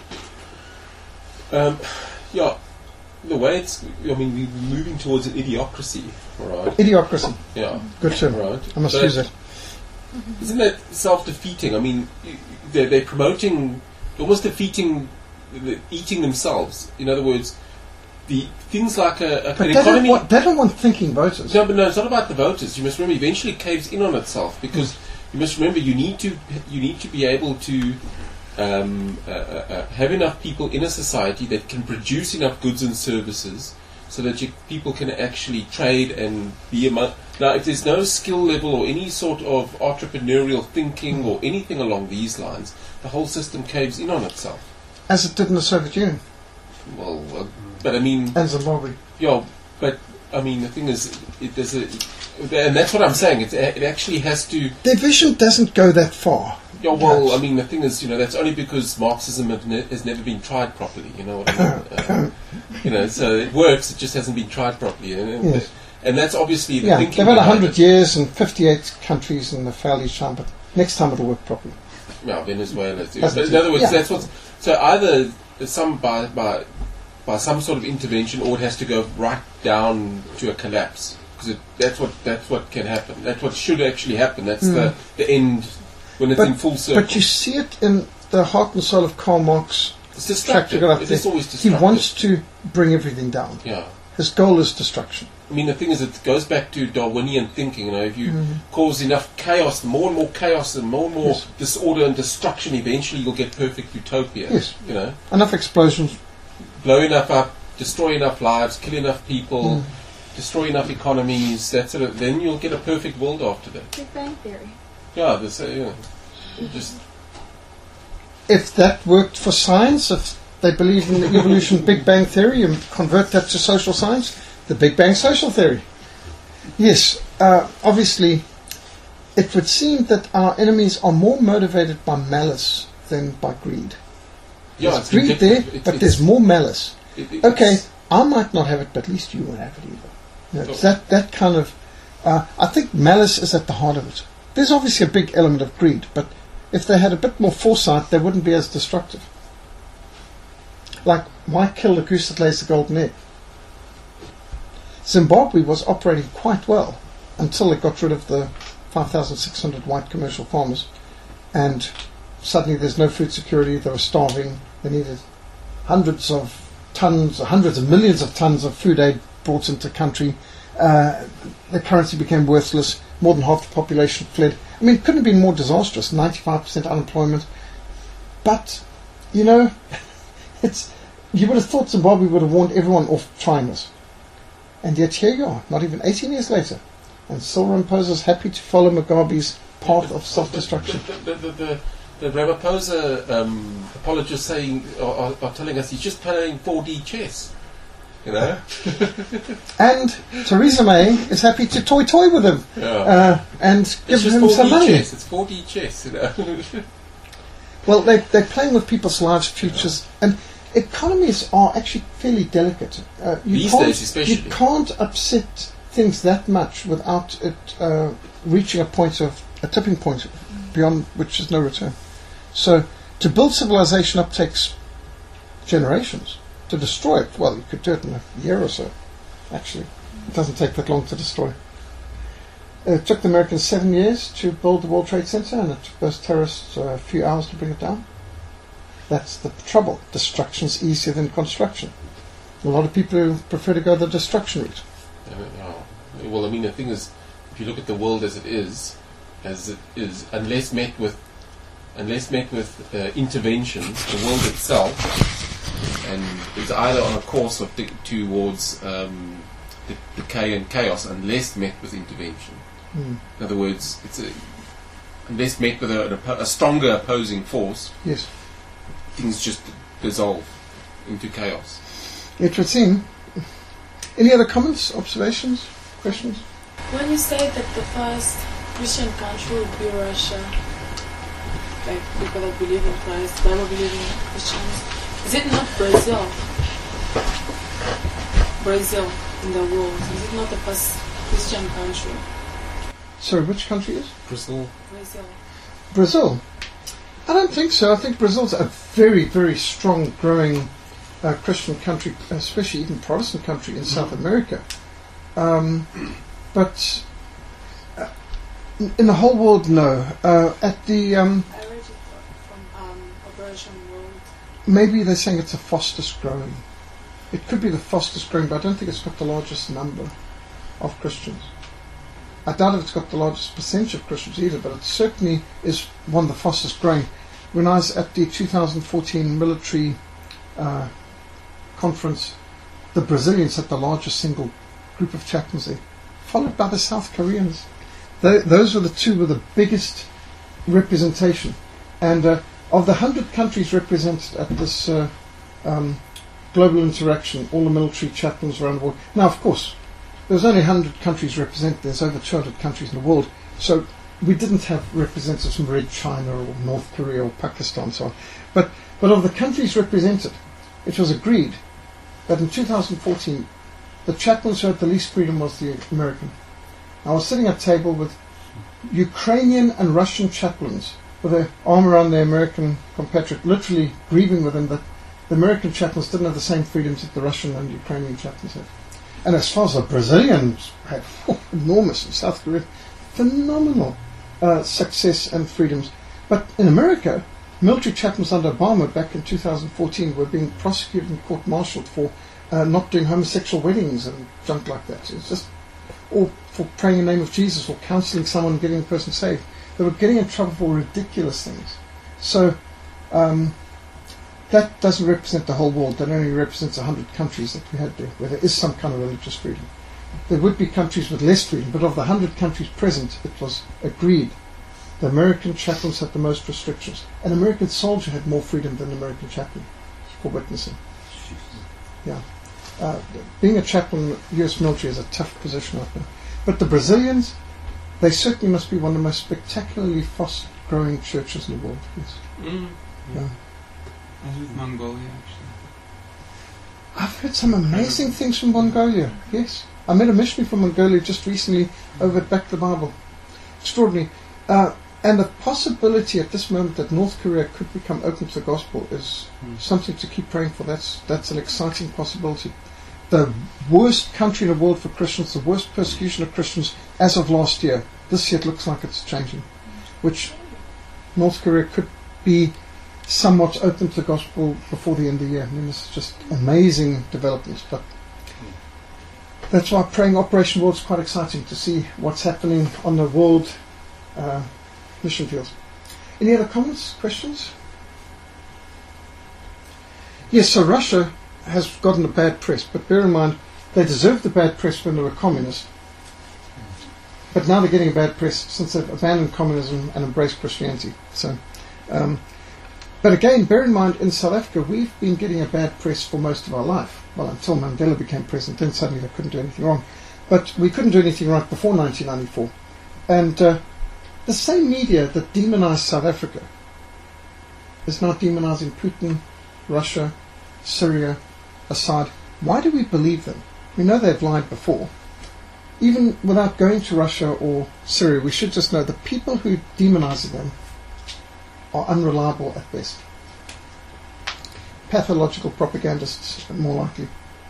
um, yeah, the way it's, I mean, we're moving towards an idiocracy, all right? Idiocracy. Yeah. Good term. Right. I must But use it. Isn't that self-defeating? I mean, they're, they're promoting, almost defeating, the, eating themselves. In other words, the things like a, a But an they don't, economy. want, they don't want thinking voters. No, but no, it's not about the voters. You must remember, eventually it caves in on itself because Mm. you must remember you need to you need to be able to um, uh, uh, have enough people in a society that can produce enough goods and services so that you, people can actually trade and be among. Now, if there's no skill level or any sort of entrepreneurial thinking or anything along these lines, the whole system caves in on itself. As it did in the Soviet Union Well, uh, but I mean, and Zimbabwe. yeah, but I mean, the thing is, it, there's a, and that's what I'm saying. It, it actually has to. Their vision doesn't go that far. Yeah, well, Yes. I mean, the thing is, you know, that's only because Marxism have ne- has never been tried properly. You know what I mean? uh, you know, so it works. It just hasn't been tried properly, and, and, Yes. and that's obviously the Yeah, thinking. they've had behind one hundred it. years and fifty-eight countries in the fairly time, but next time it'll work properly. Yeah, Venezuela. Too. Doesn't But in it? other words, Yeah. that's what's so either some by by by some sort of intervention, or it has to go right down to a collapse. Because that's what that's what can happen. That's what should actually happen. That's Mm. the the end when it's But- in full circle. But you see it in the heart and soul of Karl Marx. it's Track destructive. to go up It there. is always He destructive. wants to bring everything down. Yeah. His goal is destruction. I mean, the thing is, it goes back to Darwinian thinking. You know, if you Mhm. cause enough chaos, more and more chaos, and more and more Yes. disorder and destruction, eventually you'll get perfect utopia. Yes. You know, Enough explosions. blow enough up, destroy enough lives, kill enough people, Mm. destroy enough economies. That sort of, then you'll get a perfect world after that. Big Bang Theory. Yeah, this, uh, yeah. You just If that worked for science, if they believe in the evolution Big Bang Theory and convert that to social science, the Big Bang social theory. Yes, uh, obviously, it would seem that our enemies are more motivated by malice than by greed. yeah, There's it's greed there, ridiculous. It- but it's- there's more malice. it- it- Okay, it's- I might not have it, but at least you won't have it either. You know, it's Oh. that, that kind of... Uh, I think malice is at the heart of it. There's obviously a big element of greed, but if they had a bit more foresight, they wouldn't be as destructive. Like, why kill the goose that lays the golden egg? Zimbabwe was operating quite well until it got rid of the five thousand six hundred white commercial farmers, and suddenly there's no food security, they were starving, they needed hundreds of tons, hundreds of millions of tons of food aid brought into the country. Uh, the currency became worthless, more than half the population fled. I mean, it couldn't have been more disastrous, ninety-five percent unemployment. But, you know, it's you would have thought Zimbabwe would have warned everyone off trying this. And yet here you are, not even eighteen years later, and Cyril Ramaphosa's happy to follow Mugabe's path of self-destruction. The, the, the, the, the Ramaphosa um, apologists saying are, are, are telling us he's just playing four D chess. You know? And Theresa May is happy to toy-toy with him Yeah. uh, and give it's just him four D some money. chess. It's four D chess. You know? Well, they, they're playing with people's lives, futures, and economies are actually fairly delicate. Uh, you These can't, days especially. You can't upset things that much without it uh, reaching a point of a tipping point beyond which there's no return. So to build civilization up takes generations. To destroy it, well, you could do it in a year or so. Actually, it doesn't take that long to destroy. It took the Americans seven years to build the World Trade Center, and it took those terrorists uh, a few hours to bring it down. That's the trouble. Destruction's easier than construction. A lot of people prefer to go the destruction route. Oh. Well, I mean, the thing is, if you look at the world as it is, as it is, unless met with, unless met with uh, intervention, the world itself and is either on a course of de- towards um, de- decay and chaos unless met with intervention. Mm. In other words, it's a, unless met with a, a, a stronger opposing force, Yes. things just dissolve into chaos. Interesting. Any other comments, observations, questions? When you say that the first Christian country would be Russia, like people that believe in Christ, Bible believing Christians, is it not Brazil? Brazil in the world, is it not the first Christian country? Sorry, which country is? Brazil. Brazil. Brazil. I don't think so. I think Brazil's a very, very strong, growing uh, Christian country, especially even Protestant country in South America. Um, but uh, in the whole world, no. Uh, at the um, I read it from um, Operation World. maybe they're saying it's the fastest growing. It could be the fastest growing, but I don't think it's got the largest number of Christians. I doubt if it's got the largest percentage of Christians either, but it certainly is one of the fastest growing. When I was at the two thousand fourteen military uh, conference, the Brazilians had the largest single group of chaplains there, followed by the South Koreans. Th- those were the two with the biggest representation. And uh, of the one hundred countries represented at this uh, um, global interaction, all the military chaplains around the world. Now, of course, there's only one hundred countries represented. There's over two hundred countries in the world. So we didn't have representatives from Red China or North Korea or Pakistan and so on. But, but of the countries represented, it was agreed that in two thousand fourteen, the chaplains who had the least freedom was the American. I was sitting at a table with Ukrainian and Russian chaplains with their arm around their American compatriot, literally grieving with them that the American chaplains didn't have the same freedoms that the Russian and Ukrainian chaplains had. And as far as the Brazilians had, oh, enormous, in South Korea, phenomenal uh, success and freedoms. But in America, military chaplains under Obama back in two thousand fourteen were being prosecuted and court-martialed for uh, not doing homosexual weddings and junk like that. It's just, or for praying in the name of Jesus or counseling someone, getting a person saved. They were getting in trouble for ridiculous things. So um, that doesn't represent the whole world. That only represents one hundred countries that we had there, where there is some kind of religious freedom. There would be countries with less freedom, but of the one hundred countries present, it was agreed the American chaplains had the most restrictions. An American soldier had more freedom than an American chaplain for witnessing. Yeah. Uh, being a chaplain in the U S military is a tough position out there. But the Brazilians, they certainly must be one of the most spectacularly fast-growing churches in the world. Yes. Mm. Yeah. As with Mongolia, actually. I've heard some amazing things from Mongolia. Yes. I met a missionary from Mongolia just recently over at Back to the Bible. Extraordinary. Uh, and the possibility at this moment that North Korea could become open to the gospel is Mm. something to keep praying for. That's that's an exciting possibility. The worst country in the world for Christians, the worst persecution of Christians as of last year. This year it looks like it's changing, which North Korea could be somewhat open to the gospel before the end of the year. I mean, this is just amazing developments. But that's why praying Operation World is quite exciting to see what's happening on the world uh, mission fields. Any other comments, questions? Yes, so Russia has gotten a bad press, but bear in mind they deserved the bad press when they were communist. But now they're getting a bad press since they've abandoned communism and embraced Christianity. So, um, but again, bear in mind, in South Africa, we've been getting a bad press for most of our life. Well, until Mandela became president, then suddenly they couldn't do anything wrong. But we couldn't do anything right before nineteen ninety-four. And uh, the same media that demonized South Africa is now demonizing Putin, Russia, Syria, Assad. Why do we believe them? We know they've lied before. Even without going to Russia or Syria, we should just know the people who demonize them are unreliable at best. Pathological propagandists, more likely.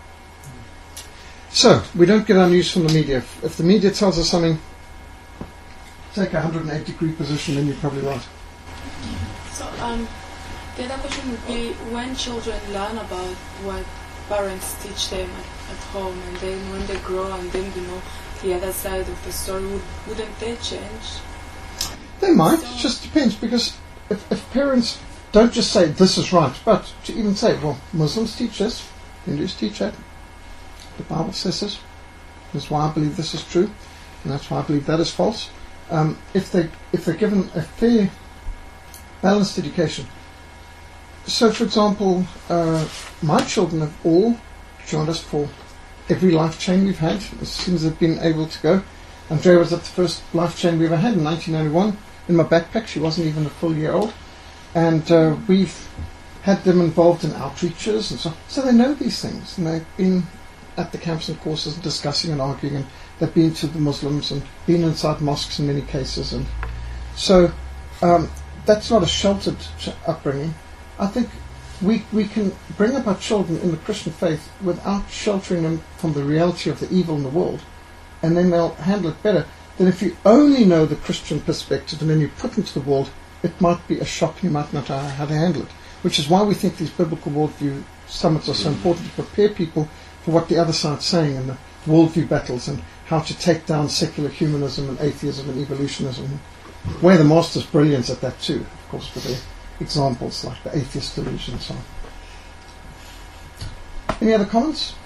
So, we don't get our news from the media. If, if the media tells us something, take a one hundred eight degree position, then you're probably right. So, um, the other question would be, when children learn about what parents teach them at, at home, and then when they grow and then they know the other side of the story, would, wouldn't they change? They might. So It just depends, because if, if parents don't just say this is right, but to even say, well, Muslims teach this, Hindus teach that, the Bible says this, that's why I believe this is true, and that's why I believe that is false. Um, if they if they're given a fair, balanced education. So, for example, uh, my children have all joined us for every life chain we've had as soon as they've been able to go. Andrea was at the first life chain we ever had in nineteen ninety-one in my backpack. She wasn't even a full year old. And uh, we've had them involved in outreaches and so on. So they know these things. And they've been at the camps and courses discussing and arguing. And they've been to the Muslims and been inside mosques in many cases. And so um, that's not a sheltered upbringing. I think we we can bring up our children in the Christian faith without sheltering them from the reality of the evil in the world. And then they'll handle it better than if you only know the Christian perspective and then you put into the world, it might be a shock and you might not know how to handle it. Which is why we think these biblical worldview summits are so important, to prepare people for what the other side's saying and the worldview battles and how to take down secular humanism and atheism and evolutionism. Where the Master's brilliant at that too, of course, with their examples like the atheist delusion and so on. Any other comments?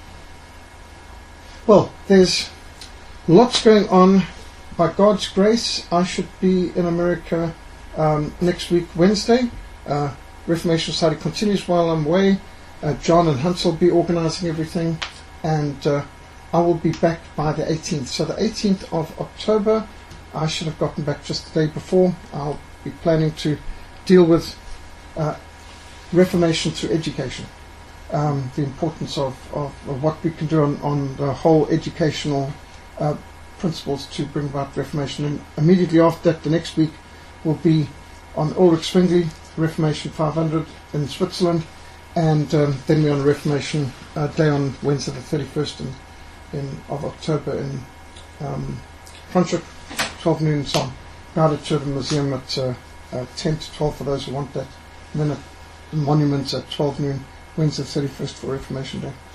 Well, there's lots going on. By God's grace, I should be in America um, next week, Wednesday. Uh, Reformation Society continues while I'm away. Uh, John and Hans will be organising everything, and uh, I will be back by the eighteenth. So the eighteenth of October, I should have gotten back just the day before. I'll be planning to deal with uh, Reformation through education. Um, the importance of, of, of what we can do on, on the whole educational uh, principles to bring about Reformation. And immediately after that, the next week will be on Ulrich Zwingli, Reformation five hundred in Switzerland, and um, then we're on Reformation uh, Day on Wednesday the thirty-first in, in, of October in um, Franschhoek, twelve noon, some guided to the museum at uh, uh, ten to twelve for those who want that, and then at the monuments at twelve noon, Wednesday the thirty-first for Reformation Day.